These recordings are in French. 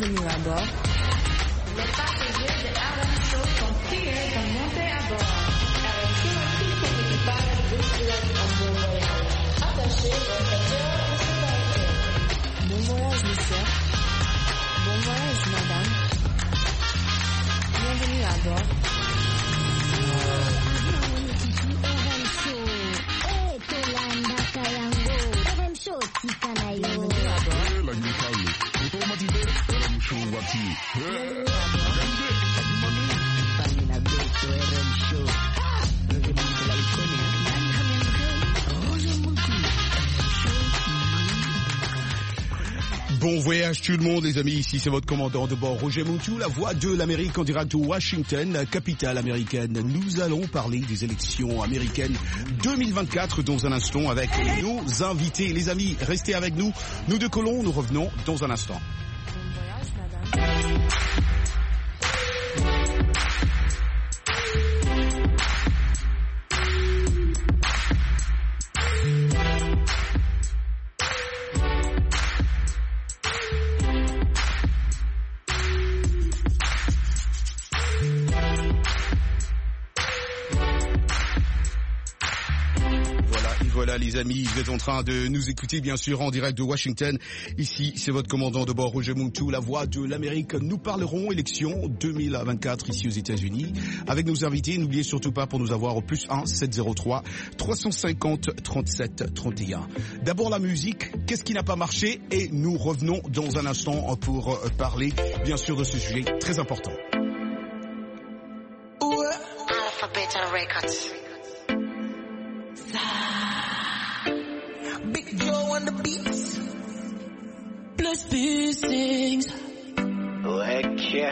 Bienvenue à bord. Les passagers de RM Show sont priés de monter à bord. RM Show ainsi que l'équipage vous souhaite un bon voyage. Attachez votre cœur et sécurité. Bon voyage, monsieur. Bon voyage, madame. Bienvenue à bord. Bon voyage tout le monde les amis, ici c'est votre commandant de bord Roger Montou, la voix de l'Amérique en direct de Washington, capitale américaine. Nous allons parler des élections américaines 2024 dans un instant avec nos invités. Les amis, restez avec nous, nous décollons, nous revenons dans un instant. Bon voyage, madame. Voilà les amis, vous êtes en train de nous écouter bien sûr en direct de Washington. Ici c'est votre commandant de bord Roger Montou, la voix de l'Amérique. Nous parlerons élection 2024 ici aux États-Unis avec nos invités. N'oubliez surtout pas pour nous avoir au +1 703 350 37 31. D'abord la musique, qu'est-ce qui n'a pas marché? Et nous revenons dans un instant pour parler bien sûr de ce sujet très important. Alphabet Records. Big Joe on the beats. Plus things. Heck yeah.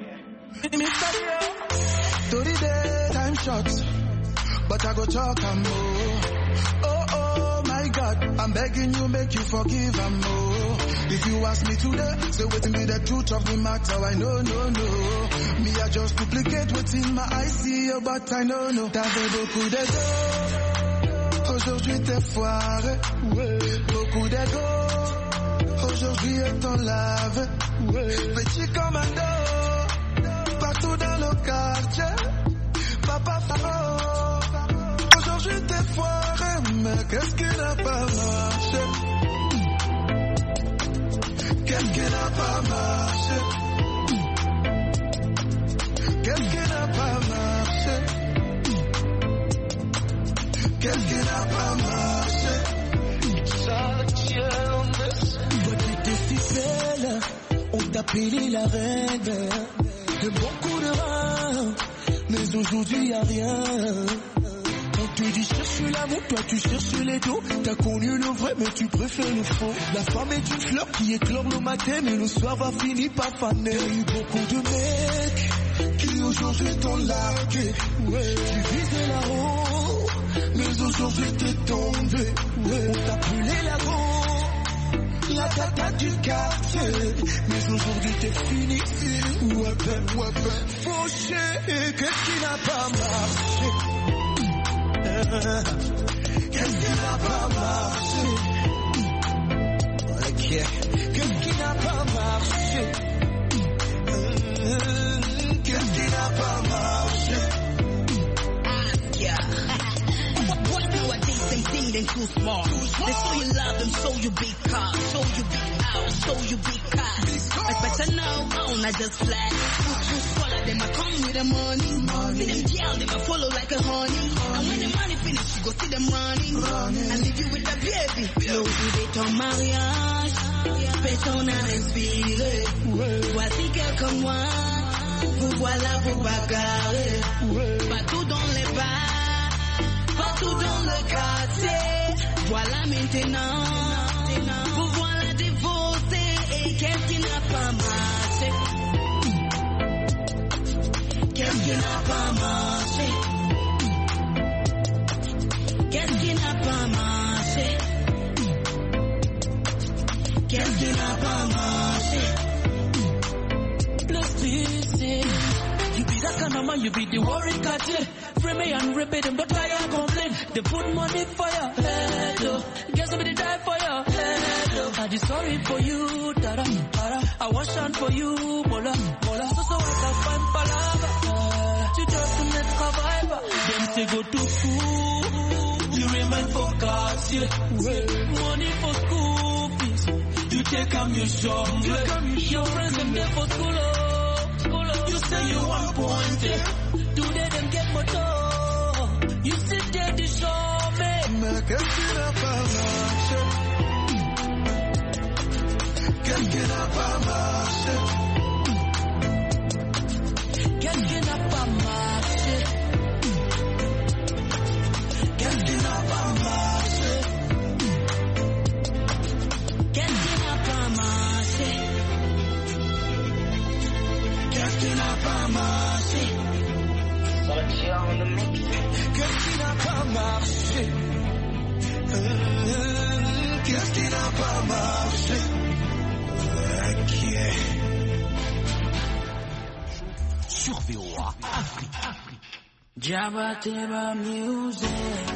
Story day, time short, but I go talk and more. Oh my God, I'm begging you, make you forgive and more. If you ask me today, say waiting be the truth of the matter. I know, no. Me I just duplicate what's in my eyes, see you, but I know, no. T'avais beaucoup d'ego. Aujourd'hui t'es foiré, beaucoup d'ego. Aujourd'hui est en lave, petit commando, partout dans le quartier, papa faro. Aujourd'hui t'es foiré, mais qu'est-ce qui n'a pas marché? Qu'est-ce qui n'a pas marché? Qu'est-ce qui n'a pas marché? Qu'est-ce qui n'a pas marché? Toi tu étais si belle, on t'appelait la reine. De beaucoup de reins, mais aujourd'hui y'a rien. Quand tu dis cherche l'amour, toi tu cherches les dos. T'as connu le vrai mais tu préfères le faux. La femme est une fleur qui éclore le matin mais le soir va finir par faner. Y'a eu beaucoup de mecs qui aujourd'hui t'ont largué. Tu visais la haut, mais aujourd'hui t'es tombé. On t'appelait la go, la tata du quartier. Mais aujourd'hui t'es fini. Ouais ben, fauché. Qu'est-ce qui n'a pas marché? Qu'est-ce qui n'a pas marché? Qu'est-ce qui n'a pas marché? Qu'est-ce qui n'a pas marché? Nowadays they think they too smart. They show you love them, show you big cars, show you big house, show you big cars. I better know, I'm not just flat. Follow them, I come with the money. See them girls, they follow like a honey. And when the money finish, you go see them running. I leave you with the baby. L'aujourd'hui de ton mariage, personne n'a respiré. Voici quelques mois, vous voilà, vous bagarrez. Partout dans les bars, partout dans le quartier. Voilà maintenant, vous voilà divorcés. Et qu'est-ce qui n'a pas marché? Qu'est-ce qui n'a pas marché? Qu'est-ce qui n'a pas marché? Qu'est-ce qui n'a pas marché? Plus tu sais, you be that kind of man woman, you be the worry catcher. Free me and rip it, them don't try and complain. They put money for your head, oh. Guess somebody die for your head, oh. I just sorry for you, tara, tara. I wash on for you, bola, bola. So I can find palava. To just to make survivor. Them say go to school. You remain focused, yeah. Money for school fees. You take them, you show. Your friends them there for school, oh. You say you want point, yeah. Today them get motor. You sit there to show me. Qu'est-ce qui n'a pas marché? Qu'est-ce qui n'a pas marché? Qu'est-ce qui n'a pas marché? Qu'est-ce qui n'a pas marché? Qu'est-ce qui n'a pas marché? Qu'est-ce qui n'a pas marché? Qu'est-ce qui n'a pas marché? Qu'est-ce qui n'a pas marché? Ok. Sur VOA Afrique. Jabba Teba Music.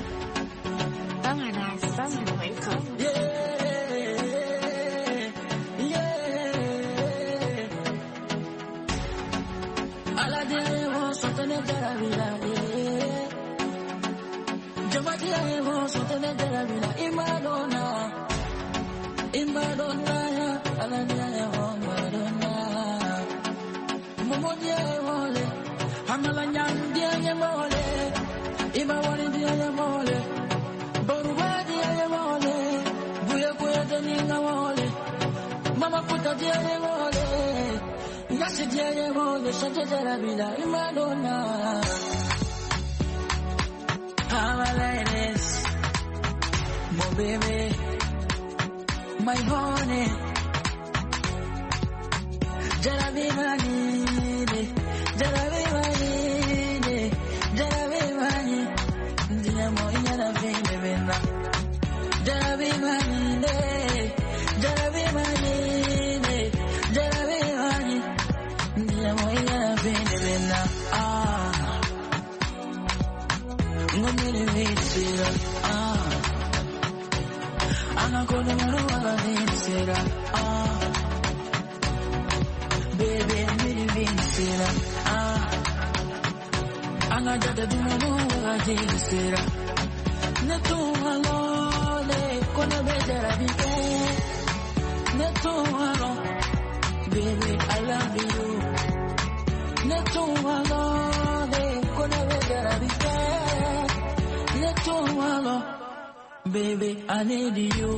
Mama puta diye mole, yasi diye mole, shante jara bila imadona. How I like this, my baby, my honey. Jara be mani, jara be mani, jara be mani. Diya mo inyana vende venda, jara be mani, jara be mani. Baby, I'm really Vincera. I'm not the Vincera. Neto alone, con a better Neto alone, baby, I love you. Neto alone, con a better Neto alone, baby, I need you.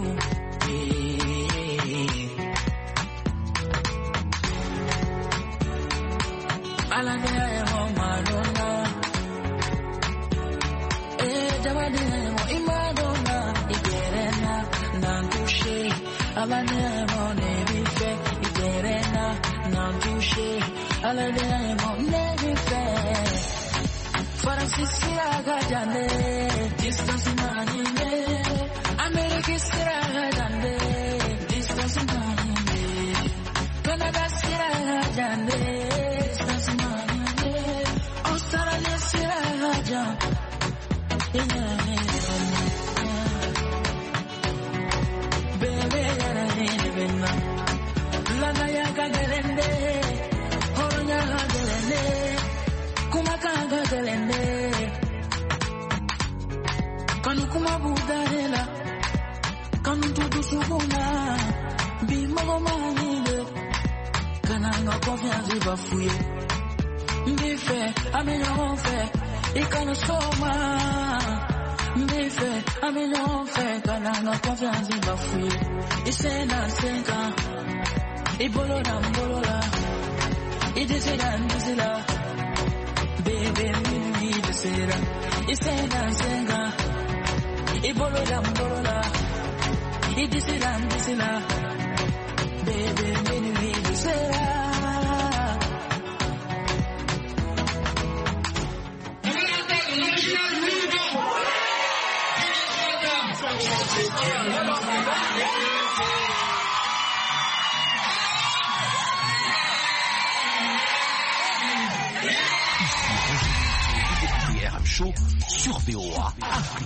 RM Show sur VOA Afrique.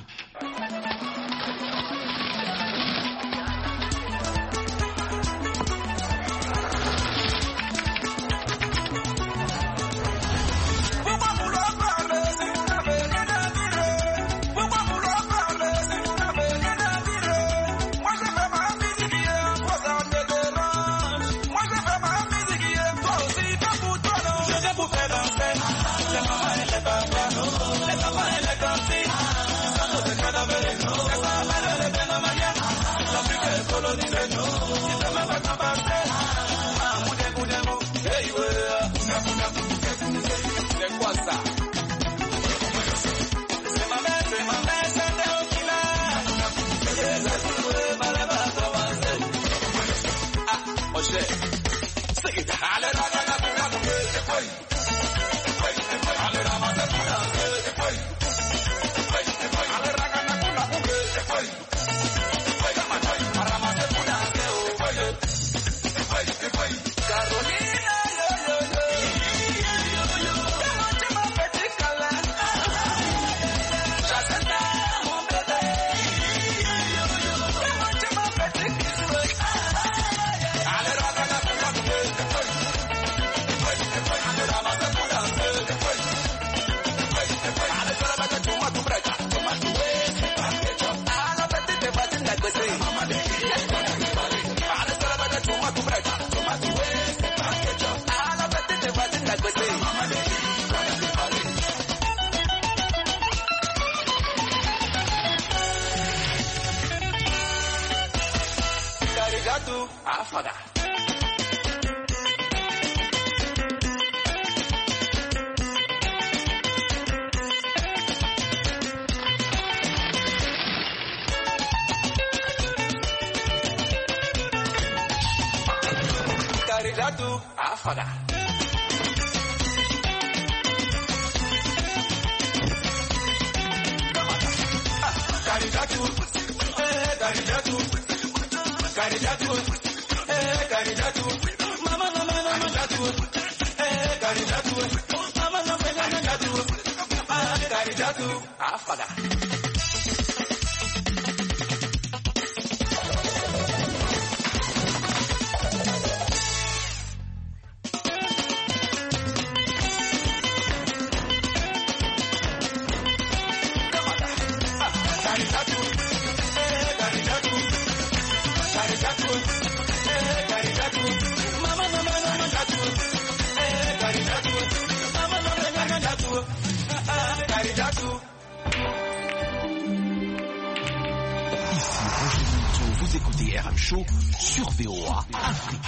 Vous écoutez RM Show sur VOA Afrique.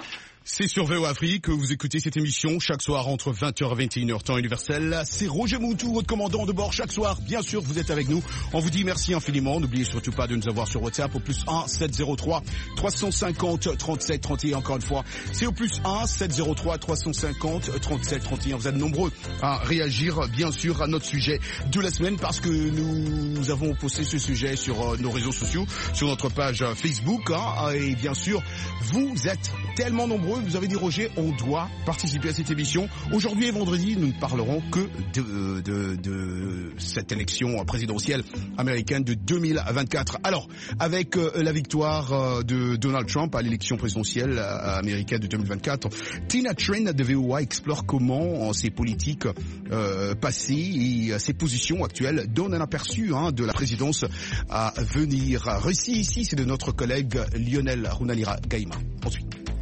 C'est sur VOA Afrique que vous écoutez cette émission chaque soir entre 20h et 21h temps universel. C'est Roger Moutou, votre commandant de bord chaque soir. Bien sûr, vous êtes avec nous. On vous dit merci infiniment. N'oubliez surtout pas de nous avoir sur WhatsApp au plus 1 703 350 37 31. Encore une fois, c'est au plus 1 703 350 37 31. Vous êtes nombreux à réagir, bien sûr, à notre sujet de la semaine parce que nous avons posté ce sujet sur nos réseaux sociaux, sur notre page Facebook. Et bien sûr, vous êtes tellement nombreux. Vous avez dit, Roger, on doit participer à cette émission. Aujourd'hui et vendredi, nous ne parlerons que de cette élection présidentielle américaine de 2024. Alors, avec la victoire de Donald Trump à l'élection présidentielle américaine de 2024, Tina Train de VOA explore comment ces politiques passées et ses positions actuelles donnent un aperçu de la présidence à venir. Récit ici, c'est de notre collègue Lionel Runalira Gaïma. Ensuite.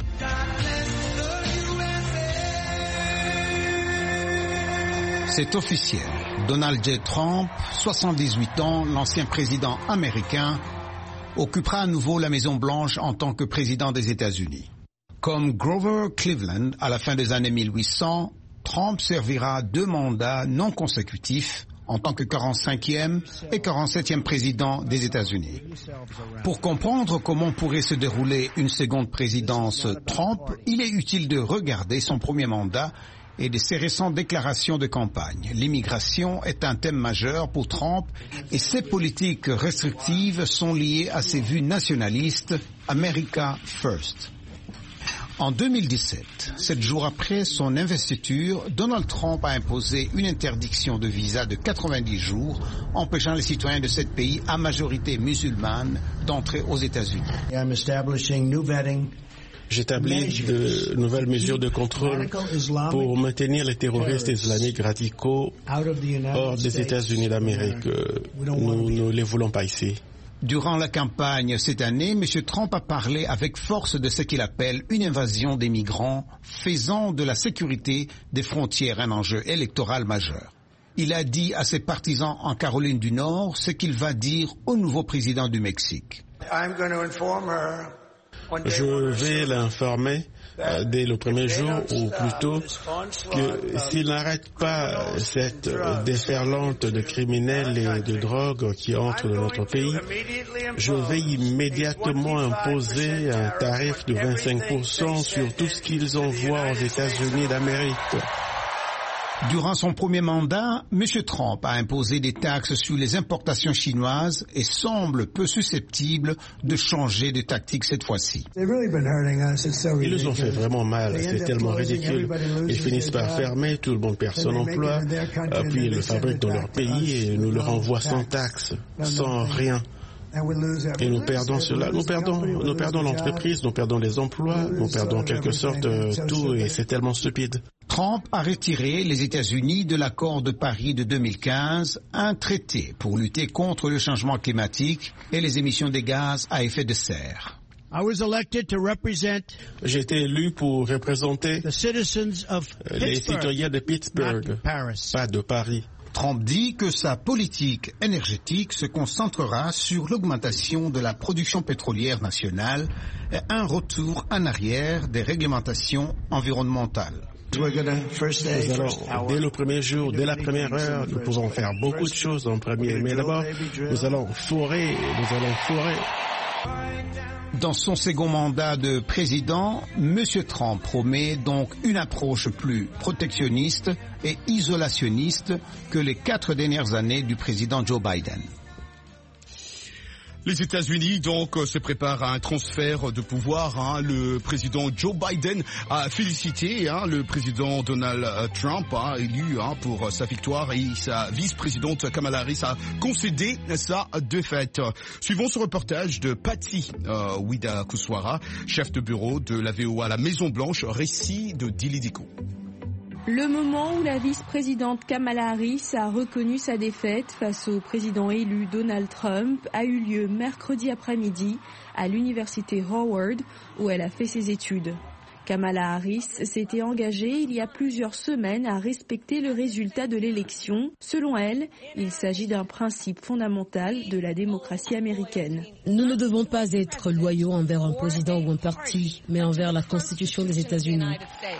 C'est officiel. Donald J. Trump, 78 ans, l'ancien président américain, occupera à nouveau la Maison-Blanche en tant que président des États-Unis. Comme Grover Cleveland à la fin des années 1800, Trump servira 2 mandats non consécutifs en tant que 45e et 47e président des États-Unis. Pour comprendre comment pourrait se dérouler une seconde présidence Trump, il est utile de regarder son premier mandat et de ses récentes déclarations de campagne. L'immigration est un thème majeur pour Trump et ses politiques restrictives sont liées à ses vues nationalistes, America First. En 2017, 7 jours après son investiture, Donald Trump a imposé une interdiction de visa de 90 jours, empêchant les citoyens de 7 pays à majorité musulmane d'entrer aux États-Unis. J'établis de nouvelles mesures de contrôle pour maintenir les terroristes islamiques radicaux hors des États-Unis d'Amérique. Nous ne les voulons pas ici. Durant la campagne cette année, M. Trump a parlé avec force de ce qu'il appelle une invasion des migrants, faisant de la sécurité des frontières un enjeu électoral majeur. Il a dit à ses partisans en Caroline du Nord ce qu'il va dire au nouveau président du Mexique. Je vais l'informer dès le premier jour, ou plutôt que s'il n'arrête pas cette déferlante de criminels et de drogue qui entrent dans notre pays, je vais immédiatement imposer un tarif de 25% sur tout ce qu'ils envoient aux États-Unis d'Amérique. Durant son premier mandat, M. Trump a imposé des taxes sur les importations chinoises et semble peu susceptible de changer de tactique cette fois-ci. Ils nous ont fait vraiment mal, c'est tellement ridicule. Ils finissent par fermer, tout le monde perd son emploi, puis ils le fabriquent dans leur pays et nous leur envoient sans taxes, sans rien. Et nous perdons cela, nous perdons l'entreprise, nous perdons les emplois, nous perdons en quelque sorte tout et c'est tellement stupide. Trump a retiré les États-Unis de l'accord de Paris de 2015, un traité pour lutter contre le changement climatique et les émissions de gaz à effet de serre. J'ai été élu pour représenter les citoyens de Pittsburgh, pas de Paris. Trump dit que sa politique énergétique se concentrera sur l'augmentation de la production pétrolière nationale et un retour en arrière des réglementations environnementales. Nous allons, dès le premier jour, dès la première heure, nous pouvons faire beaucoup de choses en premier, mais d'abord, nous allons forer. Dans son second mandat de président, M. Trump promet donc une approche plus protectionniste et isolationniste que les 4 dernières années du président Joe Biden. Les États-Unis donc se préparent à un transfert de pouvoir. Le président Joe Biden a félicité le président Donald Trump, élu pour sa victoire, et sa vice-présidente Kamala Harris a concédé sa défaite. Suivons ce reportage de Patsy Widakuswara, chef de bureau de la VOA à la Maison-Blanche, récit de Dili Diko. Le moment où la vice-présidente Kamala Harris a reconnu sa défaite face au président élu Donald Trump a eu lieu mercredi après-midi à l'université Howard où elle a fait ses études. Kamala Harris s'était engagée il y a plusieurs semaines à respecter le résultat de l'élection. Selon elle, il s'agit d'un principe fondamental de la démocratie américaine. Nous ne devons pas être loyaux envers un président ou un parti, mais envers la Constitution des États-Unis.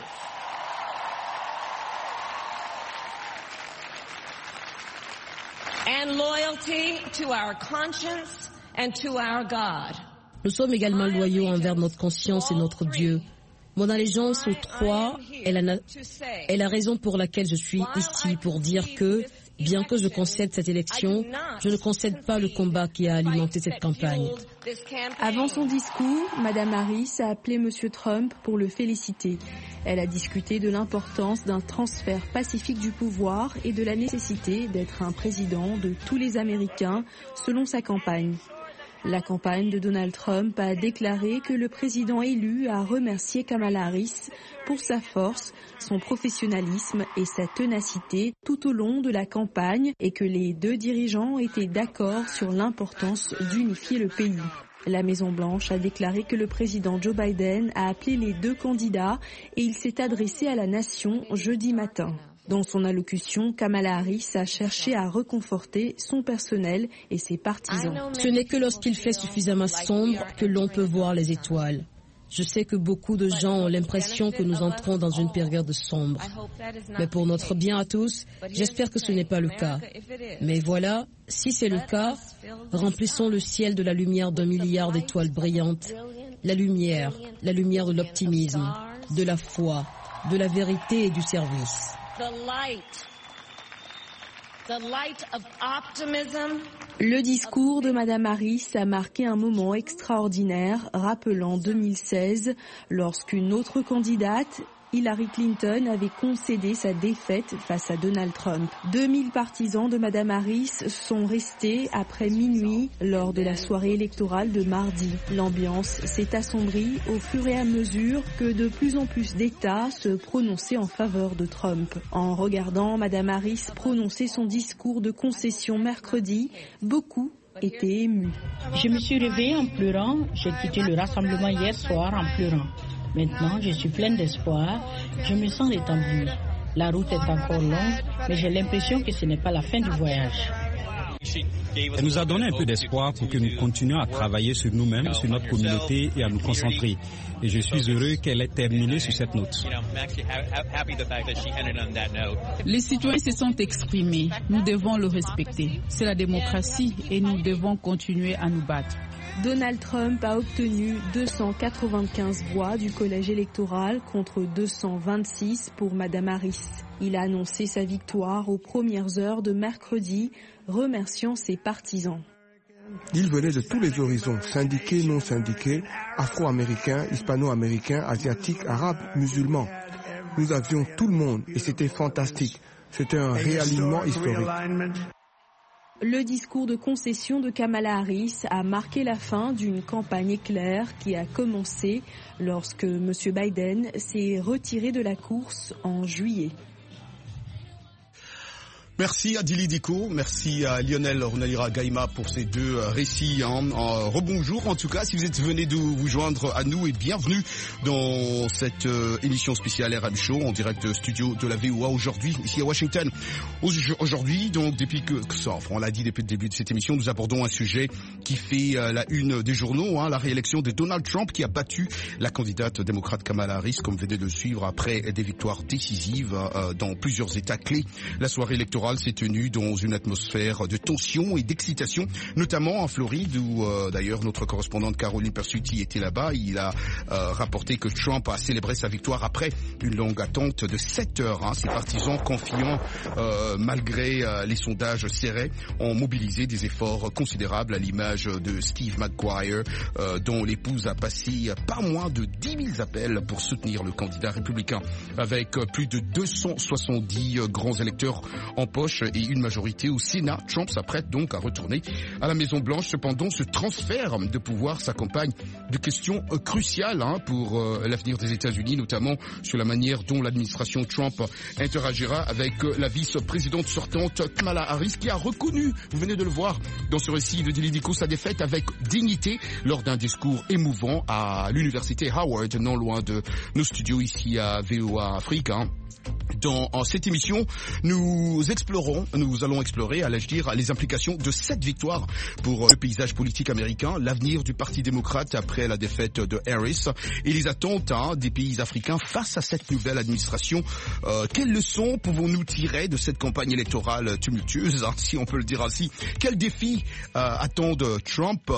And loyalty to our conscience and to our God. Nous sommes également loyaux envers notre conscience et notre Dieu. Mon allégeance aux trois est la raison pour laquelle je suis ici, pour dire que, bien que je concède cette élection, je ne concède pas le combat qui a alimenté cette campagne. Avant son discours, Mme Harris a appelé M. Trump pour le féliciter. Elle a discuté de l'importance d'un transfert pacifique du pouvoir et de la nécessité d'être un président de tous les Américains, selon sa campagne. La campagne de Donald Trump a déclaré que le président élu a remercié Kamala Harris pour sa force, son professionnalisme et sa ténacité tout au long de la campagne et que les deux dirigeants étaient d'accord sur l'importance d'unifier le pays. La Maison-Blanche a déclaré que le président Joe Biden a appelé les deux candidats et il s'est adressé à la nation jeudi matin. Dans son allocution, Kamala Harris a cherché à reconforter son personnel et ses partisans. Ce n'est que lorsqu'il fait suffisamment sombre que l'on peut voir les étoiles. Je sais que beaucoup de gens ont l'impression que nous entrons dans une période sombre. Mais pour notre bien à tous, j'espère que ce n'est pas le cas. Mais voilà, si c'est le cas, remplissons le ciel de la lumière d'1 milliard d'étoiles brillantes. La lumière de l'optimisme, de la foi, de la vérité et du service. The light Le discours de Mme Harris a marqué un moment extraordinaire, rappelant 2016, lorsqu'une autre candidate, Hillary Clinton, avait concédé sa défaite face à Donald Trump. 2000 partisans de Mme Harris sont restés après minuit lors de la soirée électorale de mardi. L'ambiance s'est assombrie au fur et à mesure que de plus en plus d'États se prononçaient en faveur de Trump. En regardant Mme Harris prononcer son discours de concession mercredi, beaucoup étaient émus. Je me suis réveillée en pleurant. J'ai quitté le rassemblement hier soir en pleurant. Maintenant, je suis pleine d'espoir. Je me sens étendue. La route est encore longue, mais j'ai l'impression que ce n'est pas la fin du voyage. Elle nous a donné un peu d'espoir pour que nous continuions à travailler sur nous-mêmes, sur notre communauté et à nous concentrer. Et je suis heureux qu'elle ait terminé sur cette note. Les citoyens se sont exprimés. Nous devons le respecter. C'est la démocratie et nous devons continuer à nous battre. Donald Trump a obtenu 295 voix du collège électoral contre 226 pour Mme Harris. Il a annoncé sa victoire aux premières heures de mercredi, remerciant ses partisans. Ils venaient de tous les horizons, syndiqués, non syndiqués, afro-américains, hispano-américains, asiatiques, arabes, musulmans. Nous avions tout le monde et c'était fantastique. C'était un réalignement historique. Le discours de concession de Kamala Harris a marqué la fin d'une campagne éclair qui a commencé lorsque M. Biden s'est retiré de la course en juillet. Merci à Dili Diko, merci à Lionel Runalira Gaïma pour ces deux récits. Rebonjour en tout cas, si vous êtes venu de vous joindre à nous et bienvenue dans cette émission spéciale RM Show en direct studio de la VOA aujourd'hui, ici à Washington. Aujourd'hui, donc depuis on l'a dit depuis le début de cette émission, nous abordons un sujet qui fait la une des journaux, la réélection de Donald Trump qui a battu la candidate démocrate Kamala Harris, comme venait de le suivre après des victoires décisives dans plusieurs États clés. La soirée électorale s'est tenue dans une atmosphère de tension et d'excitation, notamment en Floride où d'ailleurs notre correspondante Caroline Persutti était là-bas. Il a rapporté que Trump a célébré sa victoire après une longue attente de 7 heures. Ses partisans confiants, malgré les sondages serrés, ont mobilisé des efforts considérables à l'image de Steve McGuire, dont l'épouse a passé pas moins de 10 000 appels pour soutenir le candidat républicain. Avec plus de 270 grands électeurs en poche et une majorité au Sénat, Trump s'apprête donc à retourner à la Maison-Blanche. Cependant, ce transfert de pouvoir s'accompagne de questions cruciales pour l'avenir des États-Unis, notamment sur la manière dont l'administration Trump interagira avec la vice-présidente sortante Kamala Harris, qui a reconnu, vous venez de le voir dans ce récit de Dili Diko, sa défaite avec dignité lors d'un discours émouvant à l'université Howard, non loin de nos studios ici à VOA Afrique. Dans cette émission, nous allons explorer, allais-je dire, les implications de cette victoire pour le paysage politique américain, l'avenir du Parti démocrate après la défaite de Harris et les attentes des pays africains face à cette nouvelle administration. Quelles leçons pouvons-nous tirer de cette campagne électorale tumultueuse, si on peut le dire ainsi? Quels défis attendent Trump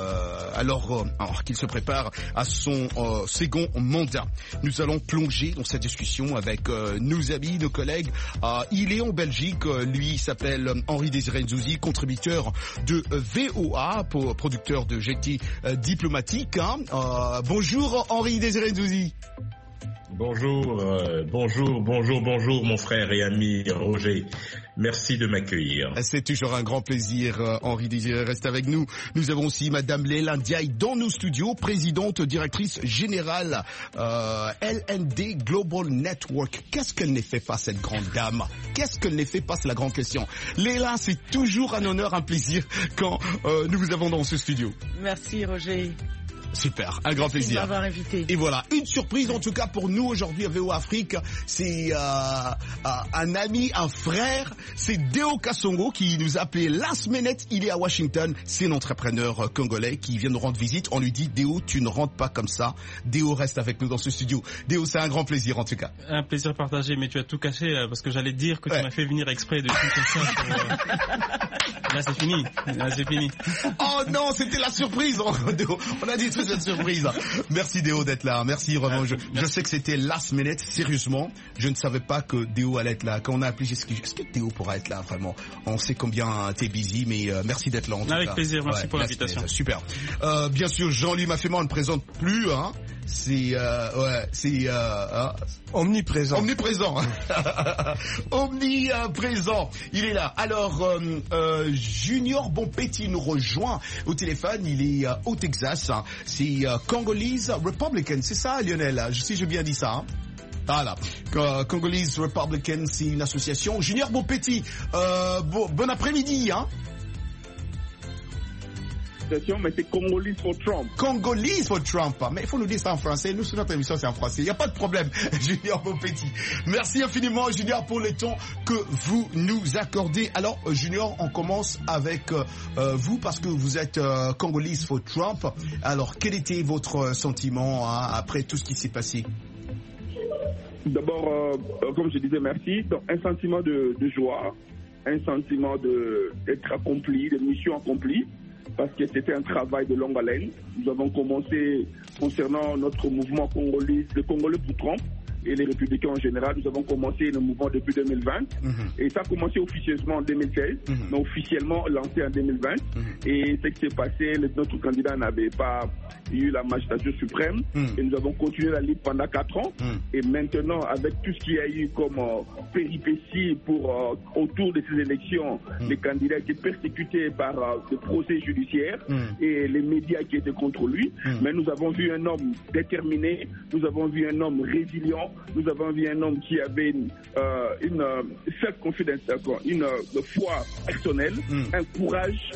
alors qu'il se prépare à son second mandat? Nous allons plonger dans cette discussion avec nos amis, nos collègues. Il est en Belgique, lui s'appelle Henri Désiré Nzouzi, contributeur de VOA, producteur de GT diplomatique. Bonjour Henri Désiré Nzouzi. Bonjour mon frère et ami Roger. Merci de m'accueillir. C'est toujours un grand plaisir, Henri Désiré, reste avec nous. Nous avons aussi Madame Leila Ndiaye dans nos studios, présidente directrice générale LND Global Network. Qu'est-ce qu'elle n'est fait pas, cette grande dame? Qu'est-ce qu'elle n'est fait pas, c'est la grande question. Leila, c'est toujours un honneur, un plaisir quand nous vous avons dans ce studio. Merci Roger. Super, un grand plaisir. Merci de m'avoir invité. Et voilà, une surprise en tout cas pour nous aujourd'hui à VOA Afrique. C'est un ami, un frère, c'est Deo Kasongo qui nous a appelé last minute. Il est à Washington, c'est un entrepreneur congolais qui vient nous rendre visite. On lui dit, Deo, tu ne rentres pas comme ça. Deo reste avec nous dans ce studio. Deo, c'est un grand plaisir en tout cas. Un plaisir partagé, mais tu as tout caché parce que j'allais dire que tu m'as fait venir exprès de Kinshasa. Là, c'est fini. Là, c'est fini. Oh non, c'était la surprise. On a dit toute cette surprise. Merci Déo d'être là. Merci vraiment. Je sais que c'était last minute. Sérieusement, je ne savais pas que Déo allait être là. Quand on a appelé, est-ce que Déo pourra être là vraiment? On sait combien t'es busy, mais merci d'être là en tout cas. Avec plaisir. Merci pour l'invitation. Super. Bien sûr, Jean-Louis Mafféman ne présente plus. Hein. C'est omniprésent. Omniprésent. Il est là. Alors, Junior Bonpetti nous rejoint au téléphone. Il est au Texas. C'est Congolese Republican. C'est ça, Lionel? Si j'ai bien dit ça. Hein? Voilà. Congolese Republican, c'est une association. Junior Bonpetti, bon après-midi. Hein? Mais c'est Congolese for Trump. Congolese for Trump. Mais il faut nous dire ça en français. Nous, sur notre émission, c'est en français. Il n'y a pas de problème, Junior Bonpetti. Merci infiniment, Junior, pour le temps que vous nous accordez. Alors, Junior, on commence avec vous parce que vous êtes Congolese for Trump. Alors, quel était votre sentiment après tout ce qui s'est passé? D'abord, comme je disais, merci. Donc, un sentiment de joie, un sentiment d'être accompli, de mission accomplie. Parce que c'était un travail de longue haleine. Nous avons commencé concernant notre mouvement congolais, le Congolais pour Trump et les Républicains en général. Nous avons commencé le mouvement depuis 2020 et ça a commencé officieusement en 2016, mais officiellement lancé en 2020. Et ce qui s'est passé, notre candidat n'avait pas eu la magistrature suprême et nous avons continué la lutte pendant 4 ans. Et maintenant, avec tout ce qu'il y a eu comme péripéties autour de ces élections, les candidats étaient persécutés par le procès judiciaire et les médias qui étaient contre lui. Mais nous avons vu un homme déterminé, nous avons vu un homme résilient, nous avons vu un homme qui avait une self-confidence, une foi personnelle, un courage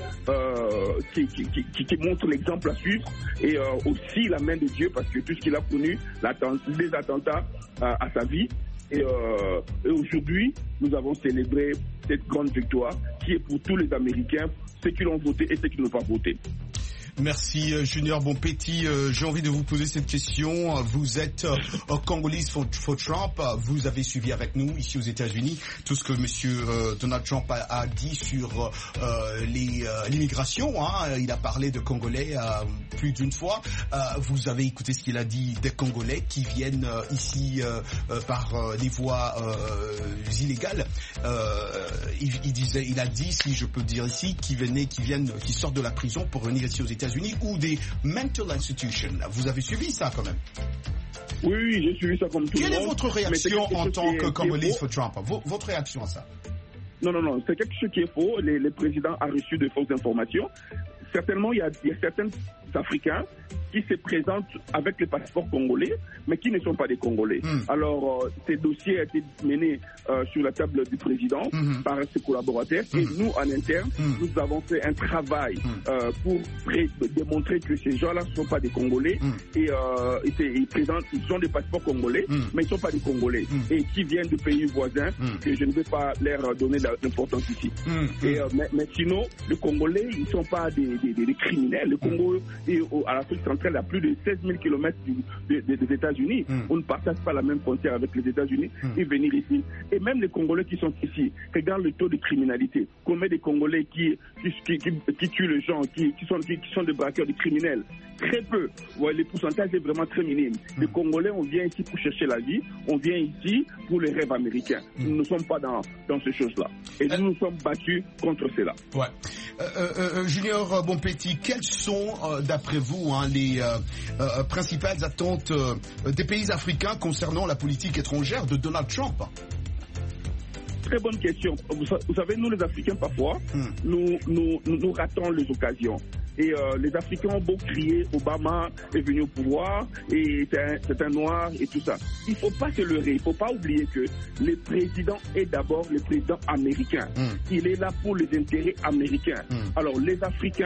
qui montre l'exemple à suivre et aussi la main de Dieu parce que tout ce qu'il a connu, les attentats à sa vie. Et aujourd'hui, nous avons célébré cette grande victoire qui est pour tous les Américains, ceux qui l'ont voté et ceux qui ne l'ont pas voté. Merci Junior Bonpetti. J'ai envie de vous poser cette question. Vous êtes Congolese for Trump. Vous avez suivi avec nous ici aux États-Unis tout ce que Monsieur Donald Trump a dit sur l'immigration. Hein. Il a parlé de Congolais plus d'une fois. Vous avez écouté ce qu'il a dit des Congolais qui viennent ici par des voies illégales. Il a dit, si je peux dire ici, qui sortent de la prison pour venir ici aux États-Unis ou des mental institutions. Vous avez suivi ça quand même? Oui, j'ai suivi ça comme tout le monde. Quelle est votre réaction en tant que Congolese for Trump? Votre réaction à ça? Non, c'est quelque chose qui est faux. Le président a reçu de fausses informations. Certainement, il y a certains Africains qui se présentent avec les passeports congolais, mais qui ne sont pas des Congolais. Alors, ces dossiers ont été menés sur la table du président par ses collaborateurs. Et nous, en interne, nous avons fait un travail pour démontrer que ces gens-là ne sont pas des Congolais. Et ils ont des passeports congolais, mais ils ne sont pas des Congolais. Et qui viennent de pays voisins, que je ne vais pas leur donner d'importance ici. Mais sinon, les Congolais, ils ne sont pas des criminels. Le Congo est à l'Afrique centrale à plus de 16 000 km des États-Unis. On ne partage pas la même frontière avec les États-Unis et venir ici. Et même les Congolais qui sont ici, regardent le taux de criminalité. Combien de Congolais qui tuent les gens, qui sont des braqueurs, des criminels? Très peu. Ouais, le pourcentage est vraiment très minime. Les Congolais, on vient ici pour chercher la vie. On vient ici pour les rêves américains. Nous ne sommes pas dans ces choses-là. Et nous nous sommes battus contre cela. Ouais. Junior Bonpetti, quelles sont, d'après vous, les principales attentes des pays africains concernant la politique étrangère de Donald Trump? Très bonne question. Vous savez, nous les Africains, parfois, nous ratons les occasions. Et les Africains ont beau crier, Obama est venu au pouvoir, et c'est un noir, et tout ça. Il ne faut pas se leurrer, il ne faut pas oublier que le président est d'abord le président américain. Il est là pour les intérêts américains. Alors les Africains,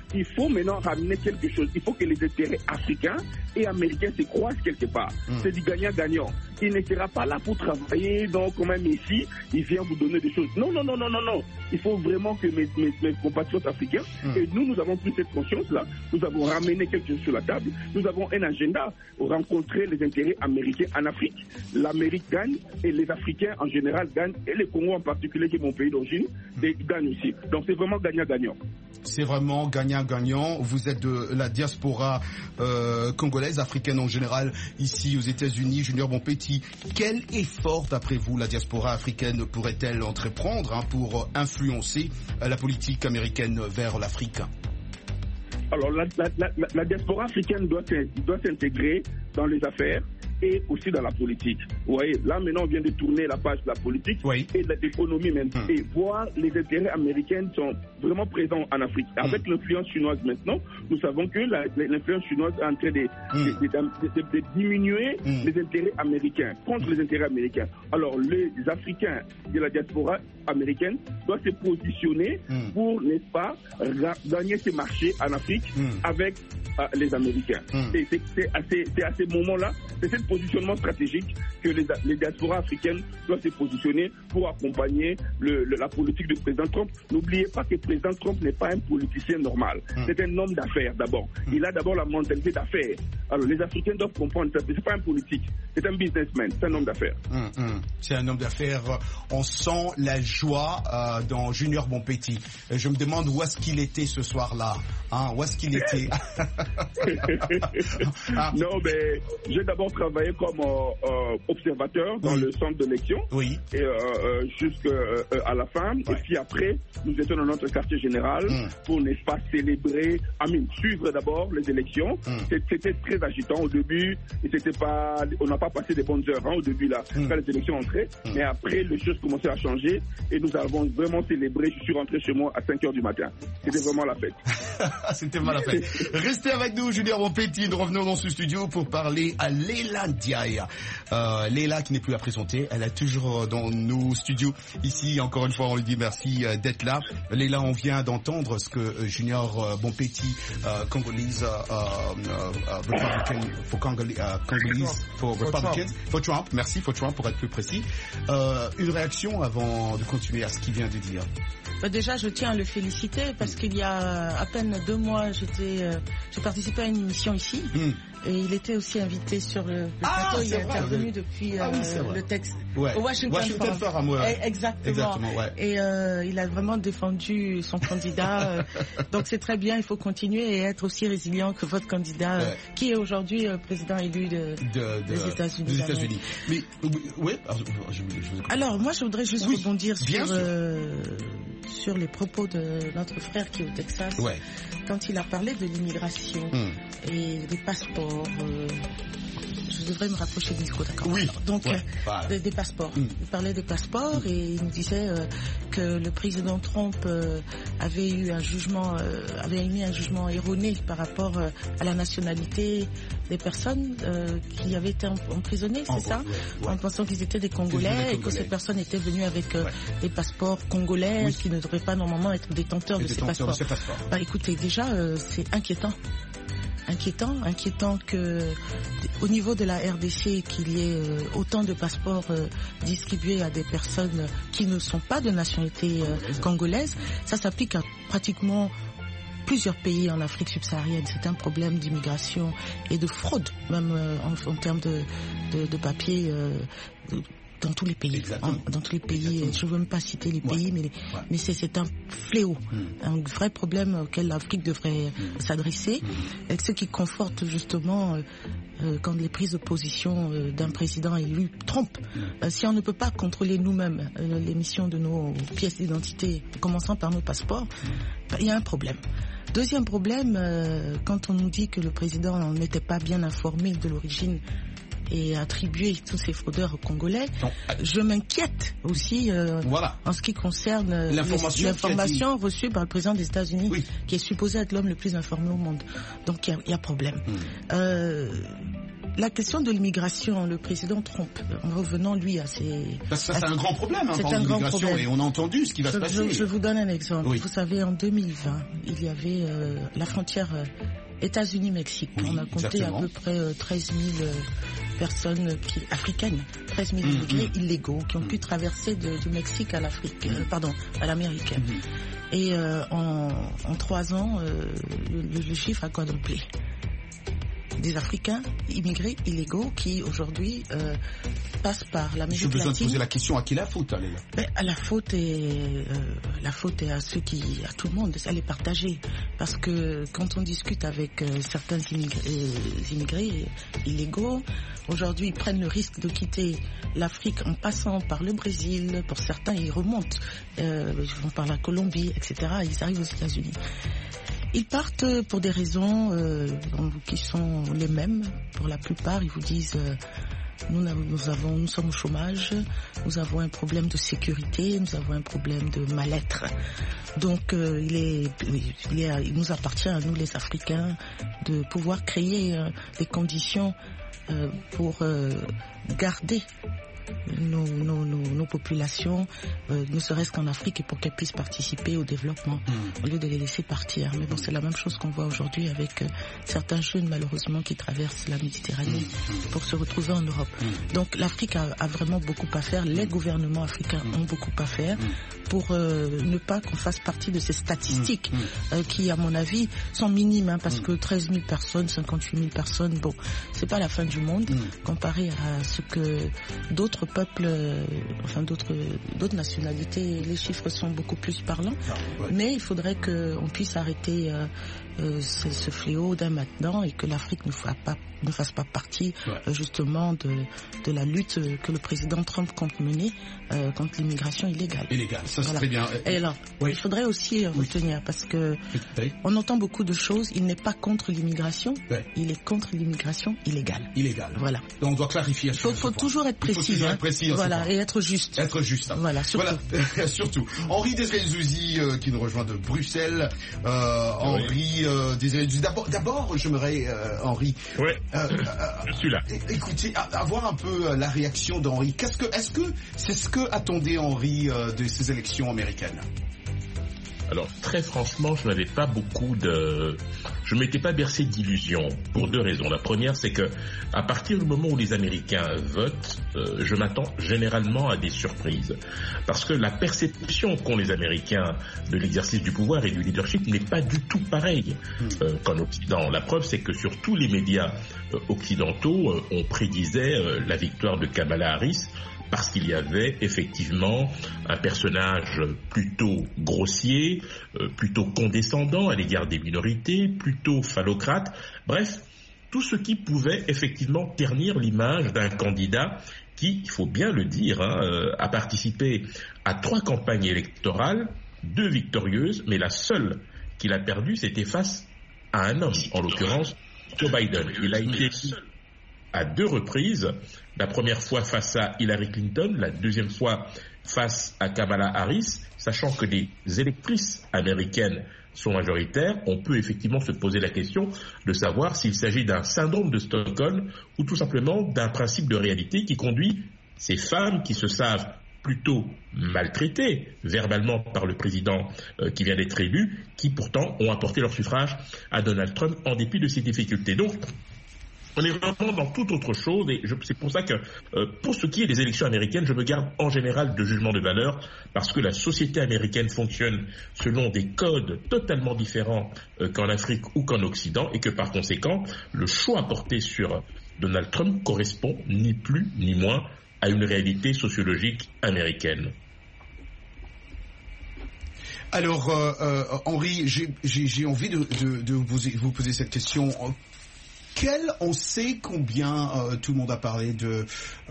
il faut maintenant ramener quelque chose. Il faut que les intérêts africains et américains se croisent quelque part. C'est du gagnant-gagnant. Il ne sera pas là pour travailler, donc comme un messie, il vient vous donner des choses. Non. Il faut vraiment que mes compatriotes africains, et nous avons pris cette conscience-là, nous avons ramené quelque chose sur la table, nous avons un agenda pour rencontrer les intérêts américains en Afrique. L'Amérique gagne et les Africains en général gagnent, et les Congos en particulier, qui est mon pays d'origine, gagnent aussi. Donc c'est vraiment gagnant-gagnant. C'est vraiment gagnant-gagnant. Vous êtes de la diaspora congolaise, africaine en général, ici aux États-Unis. Junior Bonpetti, quel effort, d'après vous, la diaspora africaine pourrait-elle entreprendre pour influencer la politique américaine vers l'Afrique? Alors, la diaspora africaine doit s'intégrer dans les affaires et aussi dans la politique. Vous voyez, là maintenant on vient de tourner la page de la politique et de l'économie même, et voir les intérêts américains sont vraiment présents en Afrique. Avec l'influence chinoise maintenant, nous savons que l'influence chinoise est en train de diminuer les intérêts américains, contre les intérêts américains. Alors les Africains de la diaspora américaine doivent se positionner pour, n'est-ce pas, gagner ces marchés en Afrique avec les Américains. Et c'est à ces moments-là, c'est ce positionnement stratégique que les diasporas africaines doivent se positionner pour accompagner la politique du président Trump. N'oubliez pas que le président Trump n'est pas un politicien normal. C'est un homme d'affaires d'abord. Il a d'abord la mentalité d'affaires. Alors les Africains doivent comprendre ça. C'est pas un politique, c'est un businessman, c'est un homme d'affaires. C'est un homme d'affaires. On sent la joie dans Junior Bonpetti. Je me demande où est-ce qu'il était ce soir-là. Où est-ce qu'il était? Non, mais j'ai d'abord travaillé comme observateur dans le centre d'élection et jusqu'à la fin. Et puis après, nous étions dans notre quartier général pour, n'est-ce pas, célébrer, suivre d'abord les élections. C'était très agitant au début et on n'a pas passé des bonnes heures au début là, quand les élections entraient. Mais après, les choses commençaient à changer et nous avons vraiment célébré. Je suis rentré chez moi à 5h du matin. C'était vraiment la fête. C'était vraiment la fête. Restez avec nous, Junior Bonpetti. Nous revenons dans ce studio pour parler à Leila Ndiaye. Leila qui n'est plus à présenter, elle est toujours dans nos studios ici. Encore une fois, on lui dit merci d'être là. Leila, on vient d'entendre ce que Junior Bonpetti, Congolese Republicans, for Trump, merci for Trump pour être plus précis. Une réaction avant de continuer à ce qu'il vient de dire. Déjà, je tiens à le féliciter parce qu'il y a à peine 2 mois, j'ai participé à une émission ici. Et il était aussi invité sur le plateau. Il est intervenu depuis le texte au Washington Forum. Exactement. Et il a vraiment défendu son candidat. Donc c'est très bien. Il faut continuer et être aussi résilient que votre candidat, qui est aujourd'hui président élu des États-Unis. Mais alors moi, je voudrais juste rebondir sur les propos de notre frère qui est au Texas, quand il a parlé de l'immigration et des passeports. Je devrais me rapprocher du micro, d'accord. Donc, des passeports. Il parlait des passeports et il nous disait que le président Trump avait émis un jugement erroné par rapport à la nationalité des personnes qui avaient été emprisonnées, c'est ça, en pensant qu'ils étaient des Congolais et que ces personnes étaient venues avec des passeports congolais qui ne devraient pas normalement être détenteurs de ces passeports. Écoutez, déjà, c'est inquiétant que au niveau de la RDC qu'il y ait autant de passeports distribués à des personnes qui ne sont pas de nationalité congolaise. Ça s'applique à pratiquement plusieurs pays en Afrique subsaharienne. C'est un problème d'immigration et de fraude, même en termes de papier. Dans tous les pays, dans tous les pays, je ne veux même pas citer les pays, mais c'est un fléau, un vrai problème auquel l'Afrique devrait s'adresser, et ce qui conforte justement quand les prises de position d'un président élu Trump. Si on ne peut pas contrôler nous-mêmes l'émission de nos pièces d'identité, commençant par nos passeports, il y a un problème. Deuxième problème, quand on nous dit que le président n'était pas bien informé de l'origine et attribuer tous ces fraudeurs congolais, je m'inquiète aussi en ce qui concerne l'information reçue par le président des États-Unis, qui est supposé être l'homme le plus informé au monde. Donc il y a problème. La question de l'immigration, le président Trump, en revenant lui à ses... Ça c'est un grand problème, c'est un grand problème. Et on a entendu ce qui va se passer. Je vous donne un exemple. Oui. Vous savez, en 2020, il y avait la frontière États-Unis-Mexique. Oui, on a compté à peu près 13 000 personnes africaines, 13 000 immigrés illégaux qui ont pu traverser du Mexique à l'Afrique, à l'Amérique. Et en 3 ans, le chiffre a quadruplé. Des Africains immigrés illégaux qui aujourd'hui passent par l'Amérique latine. J'ai besoin de poser la question, à qui la faute, là? La faute est à ceux à tout le monde, elle est partagée. Parce que quand on discute avec certains immigrés illégaux, aujourd'hui ils prennent le risque de quitter l'Afrique en passant par le Brésil. Pour certains, ils remontent, ils vont par la Colombie, etc. Ils arrivent aux États-Unis. Ils partent pour des raisons qui sont les mêmes. Pour la plupart, ils vous disent nous sommes au chômage, nous avons un problème de sécurité, nous avons un problème de mal-être. Donc il nous appartient à nous les Africains de pouvoir créer des conditions pour garder nos populations, ne serait-ce qu'en Afrique, et pour qu'elles puissent participer au développement au lieu de les laisser partir. Mais bon, c'est la même chose qu'on voit aujourd'hui avec certains jeunes malheureusement qui traversent la Méditerranée pour se retrouver en Europe. Donc l'Afrique a vraiment beaucoup à faire, les gouvernements africains ont beaucoup à faire pour ne pas qu'on fasse partie de ces statistiques qui, à mon avis, sont minimes, parce que 13 000 personnes, 58 000 personnes, bon, c'est pas la fin du monde comparé à ce que d'autres peuples, d'autres nationalités, les chiffres sont beaucoup plus parlants. Mais il faudrait qu'on puisse arrêter ce fléau dès maintenant et que l'Afrique ne fasse pas partie justement de la lutte que le président Trump compte mener contre l'immigration illégale. Ça c'est très bien. Et alors, il faudrait aussi retenir, parce que on entend beaucoup de choses. Il n'est pas contre l'immigration, il est contre l'immigration illégale. Voilà. Donc on doit clarifier. Il faut toujours être précis. Et être juste. Voilà, surtout. Henri Desrezouzi qui nous rejoint de Bruxelles. Henri Desrezouzi. D'abord, j'aimerais, Henri. Je suis là. Écoutez, avoir un peu la réaction d'Henri. Est-ce que c'est ce que attendait Henri de ces élections américaines? Alors, très franchement, je m'étais pas bercé d'illusions pour 2 raisons. La première, c'est que à partir du moment où les Américains votent, je m'attends généralement à des surprises. Parce que la perception qu'ont les Américains de l'exercice du pouvoir et du leadership n'est pas du tout pareille qu'en Occident. La preuve, c'est que sur tous les médias occidentaux, on prédisait la victoire de Kamala Harris, parce qu'il y avait effectivement un personnage plutôt grossier, plutôt condescendant à l'égard des minorités, plutôt phallocrate, bref, tout ce qui pouvait effectivement ternir l'image d'un candidat qui, il faut bien le dire, a participé à 3 campagnes électorales, 2 victorieuses, mais la seule qu'il a perdue, c'était face à un homme, en l'occurrence Joe Biden. Il a été à 2 reprises, la première fois face à Hillary Clinton, la deuxième fois face à Kamala Harris, sachant que les électrices américaines sont majoritaires, on peut effectivement se poser la question de savoir s'il s'agit d'un syndrome de Stockholm ou tout simplement d'un principe de réalité qui conduit ces femmes qui se savent plutôt maltraitées verbalement par le président qui vient d'être élu, qui pourtant ont apporté leur suffrage à Donald Trump en dépit de ses difficultés. Donc, on est vraiment dans toute autre chose, et c'est pour ça que pour ce qui est des élections américaines, je me garde en général de jugement de valeur, parce que la société américaine fonctionne selon des codes totalement différents qu'en Afrique ou qu'en Occident, et que par conséquent, le choix porté sur Donald Trump correspond ni plus ni moins à une réalité sociologique américaine. Alors, Henri, j'ai envie de vous poser cette question. On sait combien tout le monde a parlé de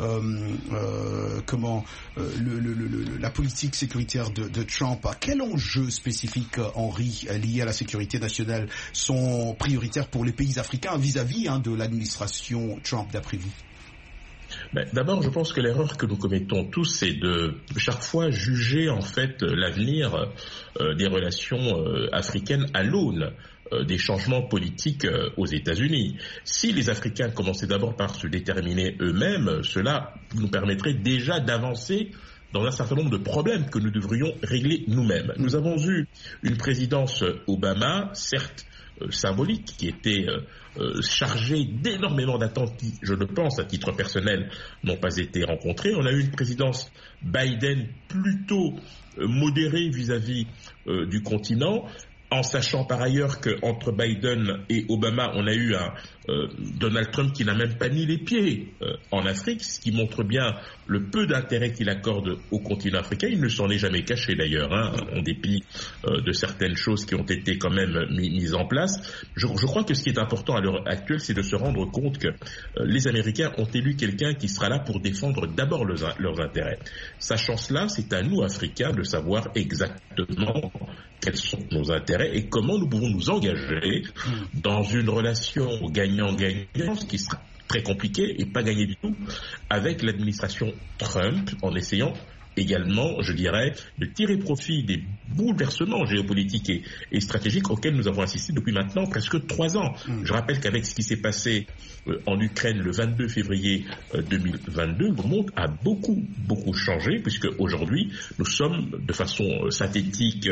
la politique sécuritaire de Trump. Quel enjeu spécifique, Henri, lié à la sécurité nationale sont prioritaires pour les pays africains vis-à-vis de l'administration Trump, d'après vous? D'abord, je pense que l'erreur que nous commettons tous, c'est de chaque fois juger en fait l'avenir des relations africaines à l'aune des changements politiques aux États-Unis. Si les Africains commençaient d'abord par se déterminer eux-mêmes, cela nous permettrait déjà d'avancer dans un certain nombre de problèmes que nous devrions régler nous-mêmes. Nous avons eu une présidence Obama, certes symbolique, qui était chargée d'énormément d'attentes qui, je le pense, à titre personnel, n'ont pas été rencontrées. On a eu une présidence Biden plutôt modérée vis-à-vis du continent, en sachant par ailleurs qu'entre Biden et Obama, on a eu un Donald Trump qui n'a même pas mis les pieds en Afrique, ce qui montre bien le peu d'intérêt qu'il accorde au continent africain. Il ne s'en est jamais caché d'ailleurs, en dépit de certaines choses qui ont été quand même mises en place. Je crois que ce qui est important à l'heure actuelle, c'est de se rendre compte que les Américains ont élu quelqu'un qui sera là pour défendre d'abord leurs intérêts. Sachant cela, c'est à nous, Africains, de savoir exactement quels sont nos intérêts et comment nous pouvons nous engager dans une relation gagnant-gagnant, ce qui sera très compliqué et pas gagné du tout, avec l'administration Trump, en essayant également, je dirais, de tirer profit des bouleversements géopolitiques et stratégiques auxquels nous avons assisté depuis maintenant presque 3 ans. Je rappelle qu'avec ce qui s'est passé en Ukraine le 22 février 2022, le monde a beaucoup changé, puisque aujourd'hui, nous sommes de façon synthétique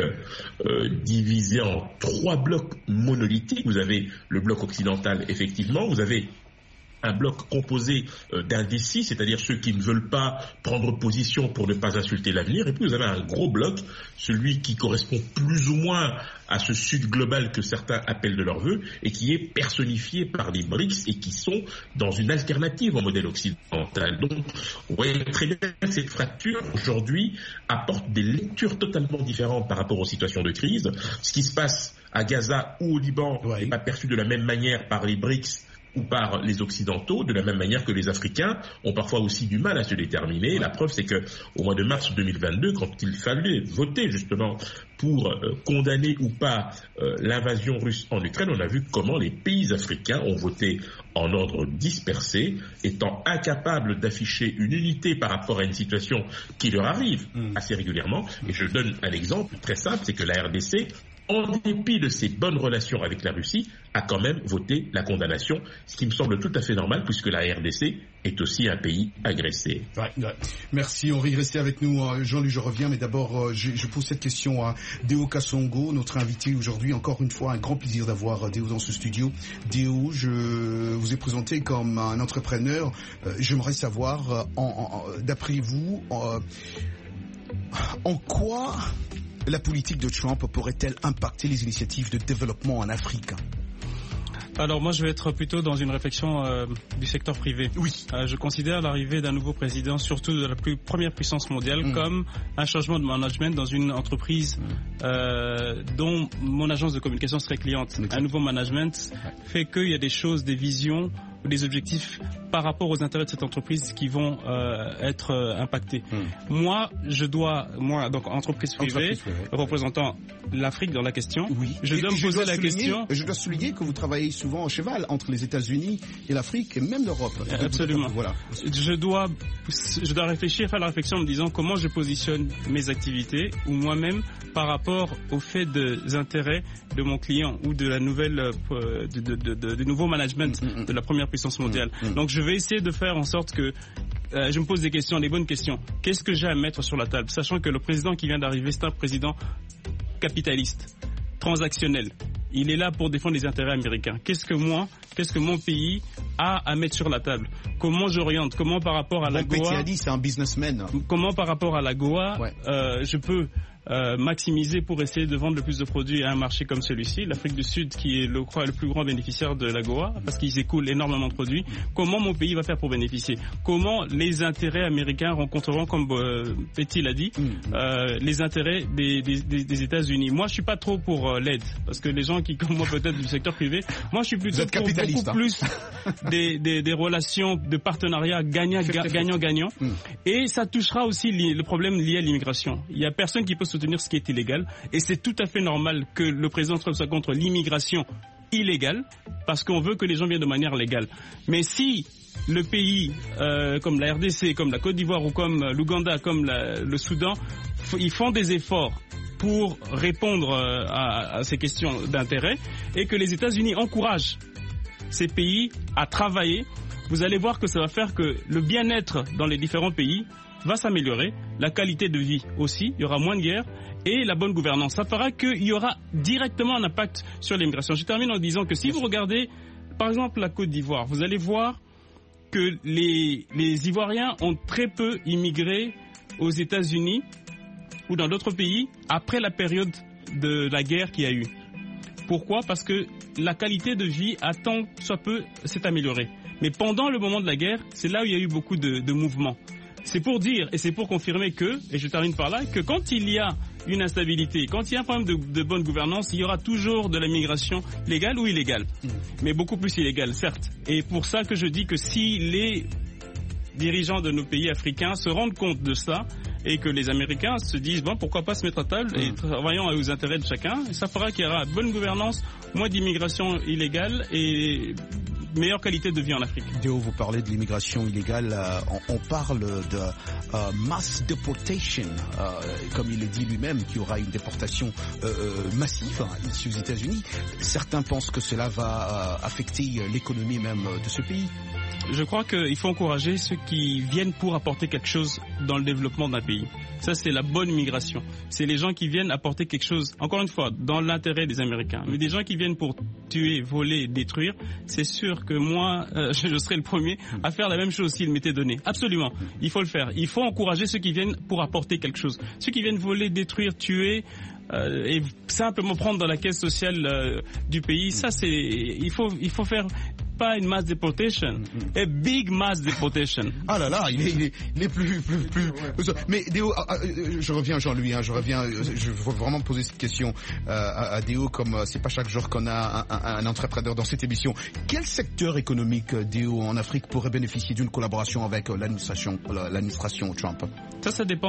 divisés en 3 blocs monolithiques. Vous avez le bloc occidental, effectivement, vous avez un bloc composé d'indécis, c'est-à-dire ceux qui ne veulent pas prendre position pour ne pas insulter l'avenir, et puis vous avez un gros bloc, celui qui correspond plus ou moins à ce sud global que certains appellent de leur vœu, et qui est personnifié par les BRICS, et qui sont dans une alternative au modèle occidental. Donc, vous voyez très bien que cette fracture, aujourd'hui, apporte des lectures totalement différentes par rapport aux situations de crise. Ce qui se passe à Gaza ou au Liban n'est pas perçu de la même manière par les BRICS ou par les Occidentaux, de la même manière que les Africains ont parfois aussi du mal à se déterminer. La preuve, c'est qu'au mois de mars 2022, quand il fallait voter justement pour condamner ou pas l'invasion russe en Ukraine, on a vu comment les pays africains ont voté en ordre dispersé, étant incapables d'afficher une unité par rapport à une situation qui leur arrive assez régulièrement. Et je donne un exemple très simple, c'est que la RDC, en dépit de ses bonnes relations avec la Russie, a quand même voté la condamnation, ce qui me semble tout à fait normal, puisque la RDC est aussi un pays agressé. Merci Henri, restez avec nous. Jean-Luc, je reviens, mais d'abord, je pose cette question à Deo Kasongo, notre invité aujourd'hui. Encore une fois, un grand plaisir d'avoir Deo dans ce studio. Deo, je vous ai présenté comme un entrepreneur. J'aimerais savoir, d'après vous, en quoi la politique de Trump pourrait-elle impacter les initiatives de développement en Afrique? Alors moi je vais être plutôt dans une réflexion du secteur privé. Oui. Je considère l'arrivée d'un nouveau président, surtout de la première puissance mondiale, comme un changement de management dans une entreprise dont mon agence de communication serait cliente. Un nouveau management fait qu'il y a des choses, des visions, des objectifs par rapport aux intérêts de cette entreprise qui vont être impactés. Moi, donc entreprise privée, représentant l'Afrique dans la question, je dois me poser la question. Je dois souligner que vous travaillez souvent au cheval entre les États-Unis et l'Afrique et même l'Europe. Absolument. Voilà. Je dois réfléchir, faire la réflexion en me disant comment je positionne mes activités ou moi-même par rapport au fait des intérêts de mon client ou de la nouvelle, de nouveau management de la première puissance mondiale. Donc je vais essayer de faire en sorte que je me pose des questions, des bonnes questions. Qu'est-ce que j'ai à mettre sur la table, sachant que le président qui vient d'arriver, c'est un président capitaliste, transactionnel. Il est là pour défendre les intérêts américains. Qu'est-ce que mon pays a à mettre sur la table? Comment j'oriente? Comment par rapport à la Goa? Petit a dit, c'est un businessman. Comment par rapport à la Goa, je peux maximiser pour essayer de vendre le plus de produits à un marché comme celui-ci, l'Afrique du Sud qui est le plus grand bénéficiaire de la Goa parce qu'ils écoulent énormément de produits. Comment mon pays va faire pour bénéficier? Comment les intérêts américains rencontreront, comme Petit l'a dit, les intérêts des États-Unis? Moi, je suis pas trop pour l'aide parce que les gens qui, comme moi peut-être du secteur privé, moi je suis plutôt pour beaucoup plus des relations de partenariat gagnant-gagnant. Et ça touchera aussi le problème lié à l'immigration. Il y a personne qui peut soutenir ce qui est illégal et c'est tout à fait normal que le président Trump soit contre l'immigration illégale parce qu'on veut que les gens viennent de manière légale. Mais si le pays comme la RDC, comme la Côte d'Ivoire ou comme l'Ouganda, comme le Soudan, ils font des efforts pour répondre à ces questions d'intérêt et que les États-Unis encouragent ces pays à travailler, vous allez voir que ça va faire que le bien-être dans les différents pays va s'améliorer, la qualité de vie aussi, il y aura moins de guerres et la bonne gouvernance. Ça fera qu'il y aura directement un impact sur l'immigration. Je termine en disant que si vous regardez par exemple la Côte d'Ivoire, vous allez voir que les Ivoiriens ont très peu immigré aux États-Unis ou dans d'autres pays après la période de la guerre qu'il y a eu. Pourquoi ? Parce que la qualité de vie a tant soit peu s'est améliorée. Mais pendant le moment de la guerre, c'est là où il y a eu beaucoup de mouvements. C'est pour dire et c'est pour confirmer que, et je termine par là, que quand il y a une instabilité, quand il y a un problème de bonne gouvernance, il y aura toujours de la migration légale ou illégale. Mais beaucoup plus illégale, certes. Et pour ça que je dis que si les dirigeants de nos pays africains se rendent compte de ça et que les Américains se disent bon, pourquoi pas se mettre à table et travaillons aux intérêts de chacun, ça fera qu'il y aura bonne gouvernance, moins d'immigration illégale et meilleure qualité de vie en Afrique. Déo, vous parlez de l'immigration illégale, on parle de mass deportation, comme il le dit lui-même, qu'il y aura une déportation massive ici aux États-Unis. Certains pensent que cela va affecter l'économie même de ce pays. Je crois qu'il faut encourager ceux qui viennent pour apporter quelque chose dans le développement d'un pays. Ça, c'est la bonne migration. C'est les gens qui viennent apporter quelque chose, encore une fois, dans l'intérêt des Américains. Mais des gens qui viennent pour tuer, voler, détruire, c'est sûr que moi, je serais le premier à faire la même chose s'il m'était donné. Absolument. Il faut le faire. Il faut encourager ceux qui viennent pour apporter quelque chose. Ceux qui viennent voler, détruire, tuer, et simplement prendre dans la caisse sociale du pays, ça, c'est, il faut faire pas une mass deportation, a big mass deportation. Ah là là, il est plus. Mais Déo, je reviens Jean-Louis, je veux vraiment poser cette question à Déo, comme c'est pas chaque jour qu'on a un entrepreneur dans cette émission. Quel secteur économique, Déo, en Afrique pourrait bénéficier d'une collaboration avec l'administration Trump? Ça dépend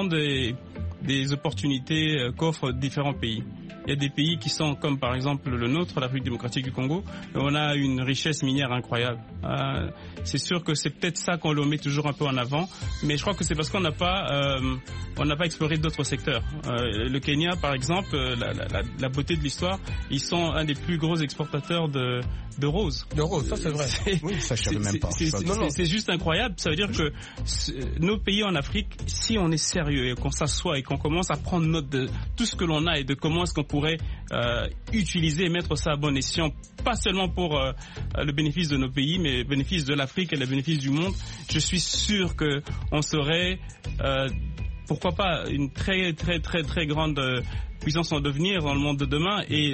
des opportunités qu'offrent différents pays. Il y a des pays qui sont comme par exemple le nôtre, la République démocratique du Congo, où on a une richesse minière incroyable. C'est sûr que c'est peut-être ça qu'on le met toujours un peu en avant, mais je crois que c'est parce qu'on n'a pas exploré d'autres secteurs. Le Kenya, par exemple, la beauté de l'histoire, ils sont un des plus gros exportateurs de roses. De roses, ça c'est vrai. Oui, ça je savais même pas. C'est juste incroyable. Ça veut dire que nos pays en Afrique, si on est sérieux et qu'on s'assoit et qu'on commence à prendre note de tout ce que l'on a et de comment est-ce qu'on pourrait utiliser et mettre ça à bon escient, pas seulement pour le bénéfice de nos pays, mais le bénéfice de l'Afrique et le bénéfice du monde, je suis sûr qu'on serait, pourquoi pas, une très très très très grande puissance en devenir dans le monde de demain. Et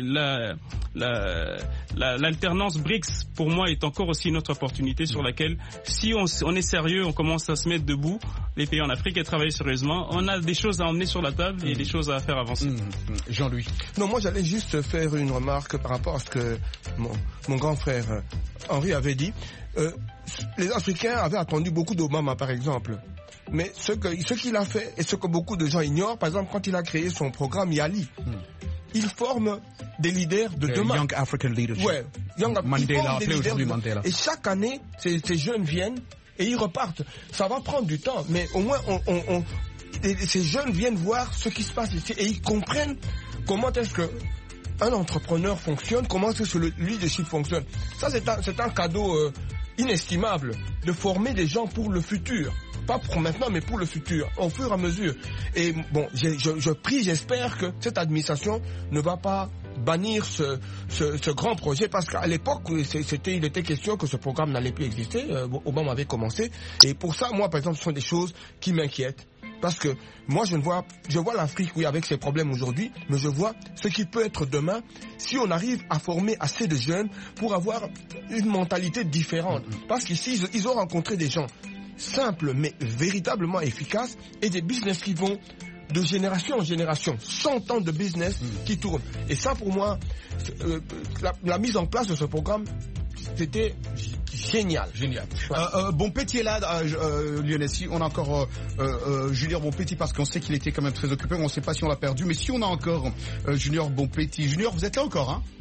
l'alternance BRICS, pour moi, est encore aussi une autre opportunité sur laquelle, si on est sérieux, on commence à se mettre debout, les pays en Afrique, et travailler sérieusement, on a des choses à emmener sur la table et des choses à faire avancer. Jean-Louis. Non, moi j'allais juste faire une remarque par rapport à ce que mon grand frère Henri avait dit. Les Africains avaient attendu beaucoup d'Obama, par exemple. Mais ce qu'il a fait et ce que beaucoup de gens ignorent, par exemple, quand il a créé son programme YALI, il forme des leaders de demain. Young African Leadership. Ouais, Mandela, appelé aujourd'hui Mandela. Et chaque année, ces jeunes viennent et ils repartent. Ça va prendre du temps, mais au moins ces jeunes viennent voir ce qui se passe ici et ils comprennent comment est-ce que un entrepreneur fonctionne, comment est-ce que le leadership fonctionne. Ça, c'est un cadeau inestimable de former des gens pour le futur. Pas pour maintenant, mais pour le futur, au fur et à mesure. Et bon, je prie, j'espère que cette administration ne va pas bannir ce grand projet, parce qu'à l'époque, il était question que ce programme n'allait plus exister. Obama avait commencé. Et pour ça, moi, par exemple, ce sont des choses qui m'inquiètent. Parce que moi, je vois l'Afrique, oui, avec ses problèmes aujourd'hui, mais je vois ce qui peut être demain si on arrive à former assez de jeunes pour avoir une mentalité différente. Parce qu'ici, ils ont rencontré des gens simples, mais véritablement efficaces, et des business qui vont de génération en génération, 100 ans de business qui tournent. Et ça, pour moi, la mise en place de ce programme, c'était génial. Bonpetti est là, Lionel. Si on a encore Junior Bonpetti, parce qu'on sait qu'il était quand même très occupé, on ne sait pas si on l'a perdu, mais si on a encore Junior Bonpetti. Junior, vous êtes là encore, hein?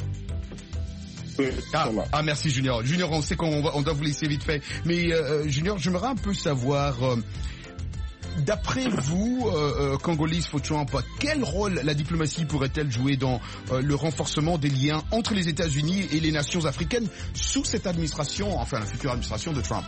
Ah, merci Junior. Junior, on sait qu'on doit vous laisser vite fait. Mais Junior, j'aimerais un peu savoir D'après vous, Congolese for Trump, quel rôle la diplomatie pourrait-elle jouer dans le renforcement des liens entre les États-Unis et les nations africaines sous cette administration, enfin la future administration de Trump?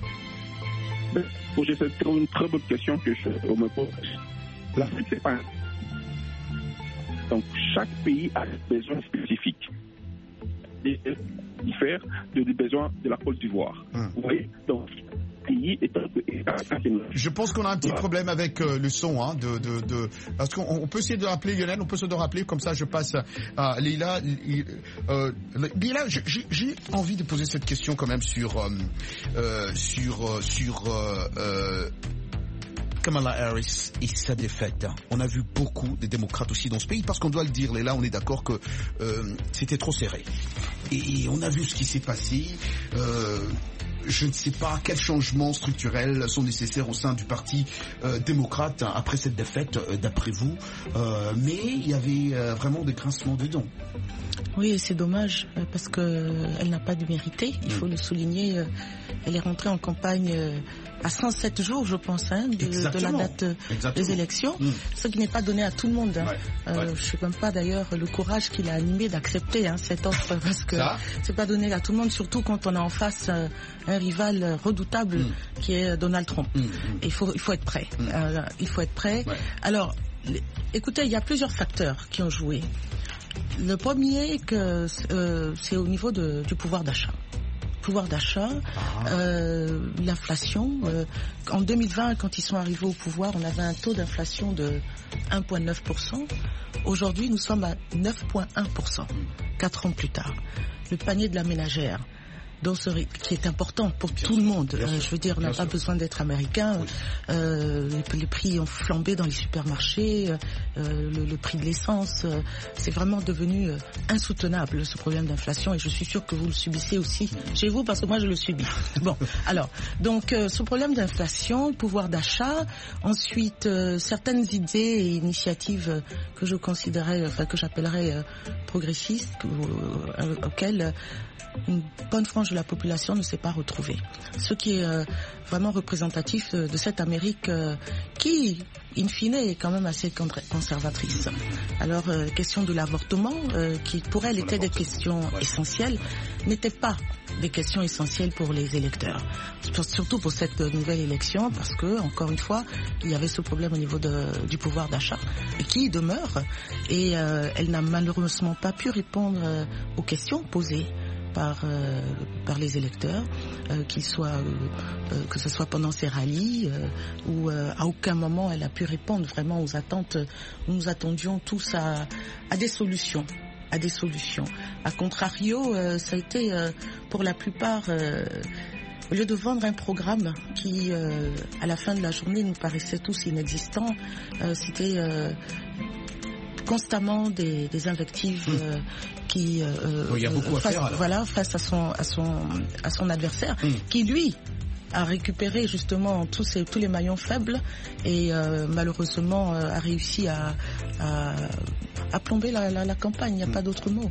C'est une très bonne question que je me pose. L'Afrique, c'est pas. Donc, chaque pays a des besoins spécifiques. Et diffère des besoins de la Côte d'Ivoire. Vous voyez? Donc, pays est un peu. Je pense qu'on a un petit problème avec le son, hein, parce qu'on peut essayer de rappeler Lionel, on peut essayer de rappeler, comme ça je passe à Leila. Leila, j'ai envie de poser cette question quand même sur Kamala Harris et sa défaite. On a vu beaucoup de démocrates aussi dans ce pays, parce qu'on doit le dire, Leila, on est d'accord que c'était trop serré. Et on a vu ce qui s'est passé. Je ne sais pas quels changements structurels sont nécessaires au sein du parti démocrate après cette défaite, d'après vous. Mais il y avait vraiment des grincements de dents. Oui, c'est dommage, parce qu'elle n'a pas dû mériter, il faut le souligner. Elle est rentrée en campagne à 107 jours, je pense, de la date des élections, ce qui n'est pas donné à tout le monde. Je ne sais même pas d'ailleurs le courage qu'il a animé d'accepter cette offre, parce que c'est pas donné à tout le monde, surtout quand on a en face un rival redoutable qui est Donald Trump. Il faut être prêt. Il faut être prêt. Alors, écoutez, il y a plusieurs facteurs qui ont joué. Le premier, c'est au niveau du pouvoir d'achat. L'inflation. En 2020, quand ils sont arrivés au pouvoir, on avait un taux d'inflation de 1,9%. Aujourd'hui, nous sommes à 9,1%, 4 ans plus tard. Le panier de la ménagère, qui est important pour tout le monde. Je veux dire, on n'a pas besoin d'être américain. Les prix ont flambé dans les supermarchés, le prix de l'essence. C'est vraiment devenu insoutenable, ce problème d'inflation, et je suis sûre que vous le subissez aussi chez vous, parce que moi je le subis. Bon, alors, donc ce problème d'inflation, pouvoir d'achat, ensuite certaines idées et initiatives que je considérais, que j'appellerais progressistes, auxquelles une bonne frange de la population ne s'est pas retrouvée. Ce qui est vraiment représentatif de cette Amérique qui, in fine, est quand même assez conservatrice. Alors, question de l'avortement, qui pour elle était des questions essentielles, n'étaient pas des questions essentielles pour les électeurs. Surtout pour cette nouvelle élection, parce que, encore une fois, il y avait ce problème au niveau du pouvoir d'achat, et qui demeure, et elle n'a malheureusement pas pu répondre aux questions posées par les électeurs, que ce soit pendant ces rallyes, où à aucun moment elle a pu répondre vraiment aux attentes. Nous attendions tous à des solutions. A contrario, ça a été pour la plupart, au lieu de vendre un programme qui, à la fin de la journée, nous paraissait tous inexistant, c'était constamment des invectives qui il y a beaucoup à faire, alors. Face à son adversaire, qui lui a récupéré justement tous les maillons faibles et malheureusement a réussi à plomber la campagne, il n'y a pas d'autre mot,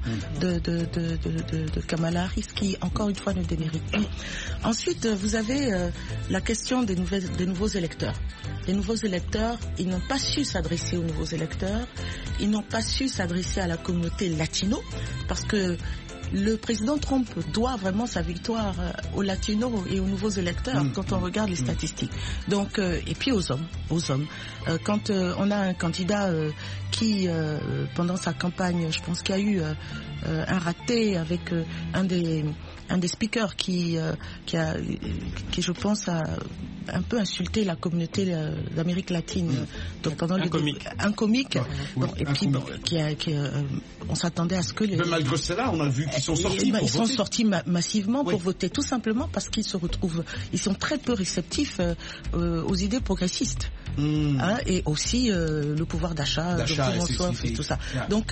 de Kamala Harris, qui encore une fois ne démérite pas. Ensuite, vous avez la question des nouveaux électeurs. Les nouveaux électeurs, ils n'ont pas su s'adresser aux nouveaux électeurs, ils n'ont pas su s'adresser à la communauté latino, parce que le président Trump doit vraiment sa victoire aux latinos et aux nouveaux électeurs quand on regarde les statistiques. Donc, et puis aux hommes. Quand on a un candidat qui, pendant sa campagne, je pense qu'il y a eu un raté avec un des speakers qui je pense a un peu insulté la communauté d'Amérique latine. Donc pendant un comique. Et puis on s'attendait à ce que mais malgré cela, on a vu qu'ils sont sortis pour voter. Ils sont sortis massivement pour voter, tout simplement parce qu'ils ils sont très peu réceptifs aux idées progressistes. Et aussi le pouvoir d'achat et tout ça. Donc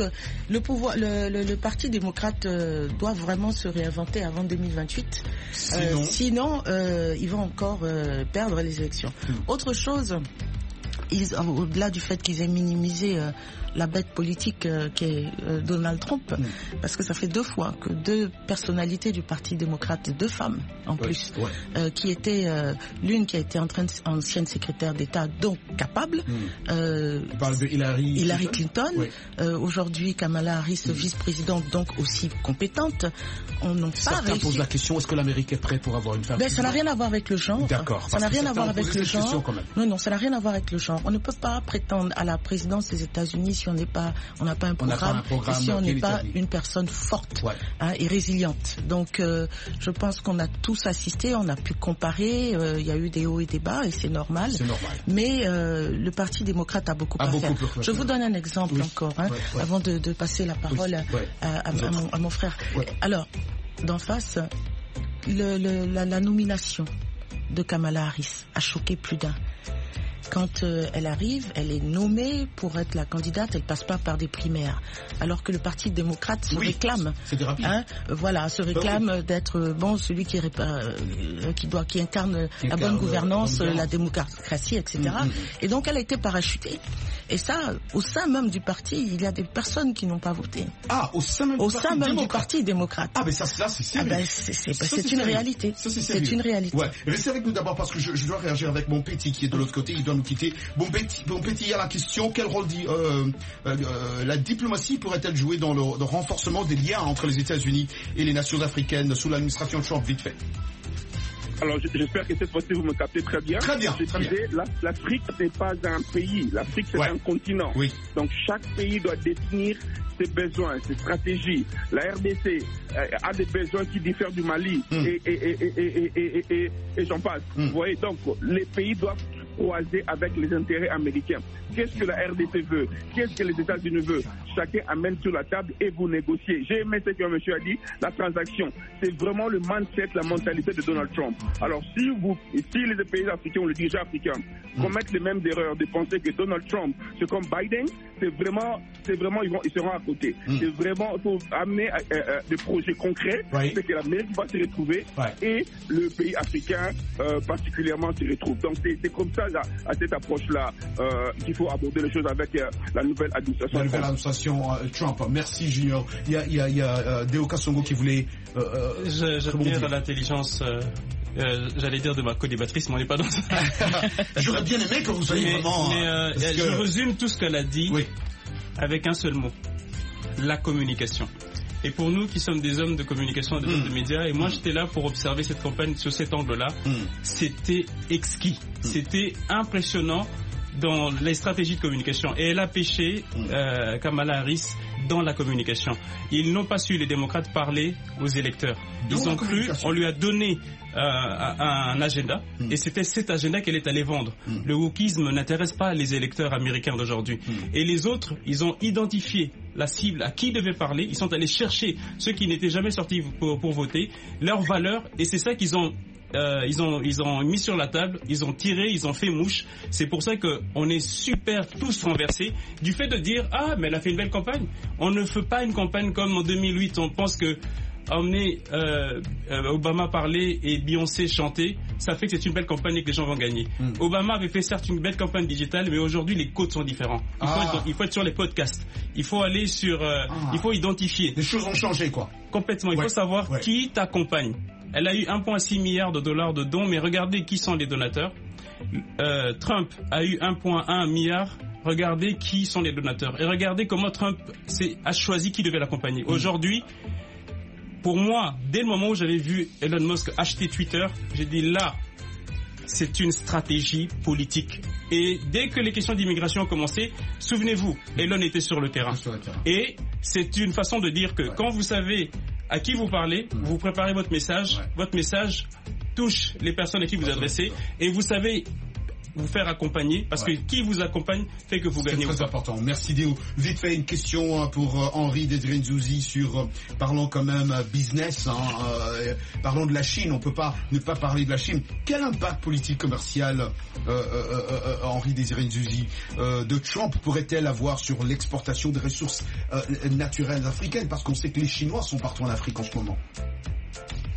le Parti démocrate doit vraiment se réinventer avant 2028. Sinon ils vont encore perdre les élections. Autre chose, au-delà du fait qu'ils aient minimisé la bête politique qui est Donald Trump, parce que ça fait 2 fois que 2 personnalités du Parti démocrate, 2 femmes en plus, qui étaient l'une qui a été ancienne secrétaire d'État, donc capable. On parle de Hillary Clinton. Aujourd'hui, Kamala Harris, vice-présidente, donc aussi compétente. On n'a pas Certains réussi. posent la question, est-ce que l'Amérique est prête pour avoir une femme? Ça n'a rien à voir avec le genre. D'accord. Ça n'a rien à voir avec le genre. Non, ça n'a rien à voir avec le genre. On ne peut pas prétendre à la présidence des États-Unis si on n'a pas un programme, et si on n'est pas une personne forte et résiliente. Donc, je pense qu'on a tous assisté, on a pu comparer. Il y a eu des hauts et des bas, et c'est normal. Mais le Parti démocrate a beaucoup à faire. Je vous donne un exemple encore, avant de passer la parole à mon frère. Alors, d'en face, la nomination de Kamala Harris a choqué plus d'un. Quand elle arrive, elle est nommée pour être la candidate, elle passe pas par des primaires. Alors que le Parti démocrate se réclame, se réclame d'être celui qui incarne la bonne gouvernance, la démocratie, etc. Et donc elle a été parachutée. Et ça, au sein même du parti, il y a des personnes qui n'ont pas voté. Au sein même du Parti démocrate. Mais ça c'est sérieux. C'est une réalité. C'est une réalité. Restez avec nous d'abord parce que je dois réagir avec mon petit qui est de l'autre côté. Il doit nous quitter. Bon petit, il y a la question, quel rôle la diplomatie pourrait-elle jouer dans le renforcement des liens entre les États-Unis et les nations africaines sous l'administration Trump, vite fait? Alors j'espère que cette fois-ci vous me captez très bien. Très bien. L'Afrique n'est pas un pays, l'Afrique c'est un continent. Donc chaque pays doit définir ses besoins, ses stratégies. La RDC a des besoins qui diffèrent du Mali et j'en passe. Vous voyez, donc les pays doivent croiser avec les intérêts américains. Qu'est-ce que la RDC veut? Qu'est-ce que les États-Unis veulent? Chacun amène sur la table et vous négociez. J'ai aimé ce que monsieur a dit, la transaction. C'est vraiment le mindset, la mentalité de Donald Trump. Alors si les pays africains ou les dirigeants africains commettent les mêmes erreurs de penser que Donald Trump, c'est comme Biden, c'est vraiment ils seront à côté. C'est vraiment, il faut amener des projets concrets, c'est que l'Amérique va se retrouver et le pays africain particulièrement se retrouve. Donc c'est comme ça, à cette approche-là, qu'il faut aborder les choses avec la nouvelle administration. La nouvelle administration Trump. Merci Junior. Il y a Deo Kasongo qui voulait... J'admire l'intelligence... j'allais dire de ma co-débattrice, mais on n'est pas dans ça. J'aurais bien aimé que vous soyez vraiment... Je résume tout ce qu'elle a dit avec un seul mot. La communication. Et pour nous qui sommes des hommes de communication, des hommes de médias, et moi j'étais là pour observer cette campagne sur cet angle-là, c'était exquis. C'était impressionnant dans les stratégies de communication. Et elle a pêché Kamala Harris dans la communication. Ils n'ont pas su, les démocrates, parler aux électeurs. Ils ont cru, on lui a donné un agenda, et c'était cet agenda qu'elle est allée vendre. Le wokisme n'intéresse pas les électeurs américains d'aujourd'hui. Et les autres, ils ont identifié la cible à qui devait parler, ils sont allés chercher ceux qui n'étaient jamais sortis pour voter, leurs valeurs, et c'est ça qu'ils ont ils ont mis sur la table, ils ont tiré, ils ont fait mouche. C'est pour ça qu'on est super tous renversés du fait de dire mais elle a fait une belle campagne. On ne fait pas une campagne comme en 2008. On pense que emmener Obama parler et Beyoncé chanter, ça fait que c'est une belle campagne et que les gens vont gagner. Obama avait fait certes une belle campagne digitale, mais aujourd'hui les codes sont différents. Il faut être sur les podcasts. Il faut aller sur, il faut identifier. Les choses ont changé quoi. Complètement. Il faut savoir qui t'accompagne. Elle a eu 1,6 milliard de dollars de dons, mais regardez qui sont les donateurs. Trump a eu 1,1 milliard. Regardez qui sont les donateurs. Et regardez comment Trump a choisi qui devait l'accompagner. Aujourd'hui, pour moi, dès le moment où j'avais vu Elon Musk acheter Twitter, j'ai dit là, c'est une stratégie politique. Et dès que les questions d'immigration ont commencé, souvenez-vous, Elon était sur le terrain. Et c'est une façon de dire que quand vous savez à qui vous parlez, vous préparez votre message touche les personnes à qui vous adressez, et vous savez vous faire accompagner, parce que qui vous accompagne fait que vous gagnez. C'est très important. Merci Déo. Vite fait une question pour Henri Desiré Nzouzi sur, parlons quand même business, parlons de la Chine, on peut pas ne pas parler de la Chine. Quel impact politique commercial Henri Desiré Nzouzi de Trump pourrait-elle avoir sur l'exportation des ressources naturelles africaines, parce qu'on sait que les Chinois sont partout en Afrique en ce moment?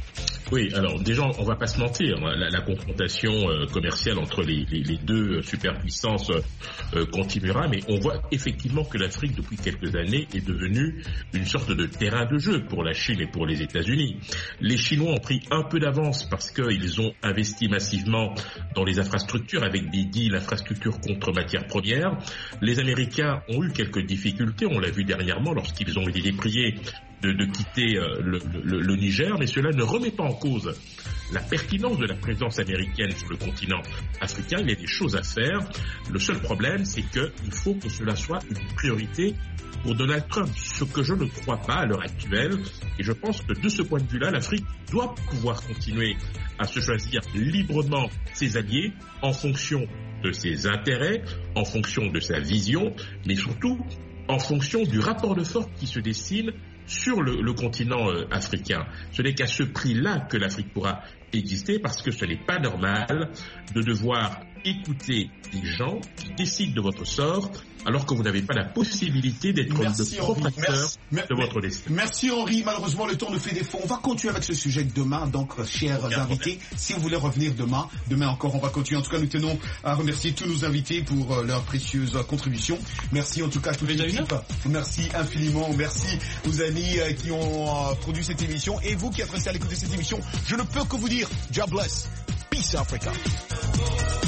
Oui, alors déjà, on va pas se mentir, la confrontation commerciale entre les deux superpuissances continuera, mais on voit effectivement que l'Afrique, depuis quelques années, est devenue une sorte de terrain de jeu pour la Chine et pour les États-Unis. Les Chinois ont pris un peu d'avance parce qu'ils ont investi massivement dans les infrastructures avec des deals infrastructures contre matières premières. Les Américains ont eu quelques difficultés, on l'a vu dernièrement lorsqu'ils ont été dépriés de quitter le Niger, mais cela ne remet pas en cause la pertinence de la présence américaine sur le continent africain. Il y a des choses à faire. Le seul problème, c'est qu'il faut que cela soit une priorité pour Donald Trump, ce que je ne crois pas à l'heure actuelle. Et je pense que de ce point de vue-là, l'Afrique doit pouvoir continuer à se choisir librement ses alliés en fonction de ses intérêts, en fonction de sa vision, mais surtout en fonction du rapport de force qui se dessine sur le continent africain. Ce n'est qu'à ce prix-là que l'Afrique pourra exister, parce que ce n'est pas normal de devoir écouter des gens qui décident de votre sort alors que vous n'avez pas la possibilité d'être le propre acteur de votre destin. Merci Henri, malheureusement le temps nous fait défaut. On va continuer avec ce sujet demain, donc chers invités, si vous voulez revenir demain encore on va continuer. En tout cas nous tenons à remercier tous nos invités pour leur précieuse contribution. Merci en tout cas à toute l'équipe. Merci infiniment, merci aux amis qui ont produit cette émission, et vous qui êtes restés à l'écoute de cette émission, je ne peux que vous dire God bless, peace Africa.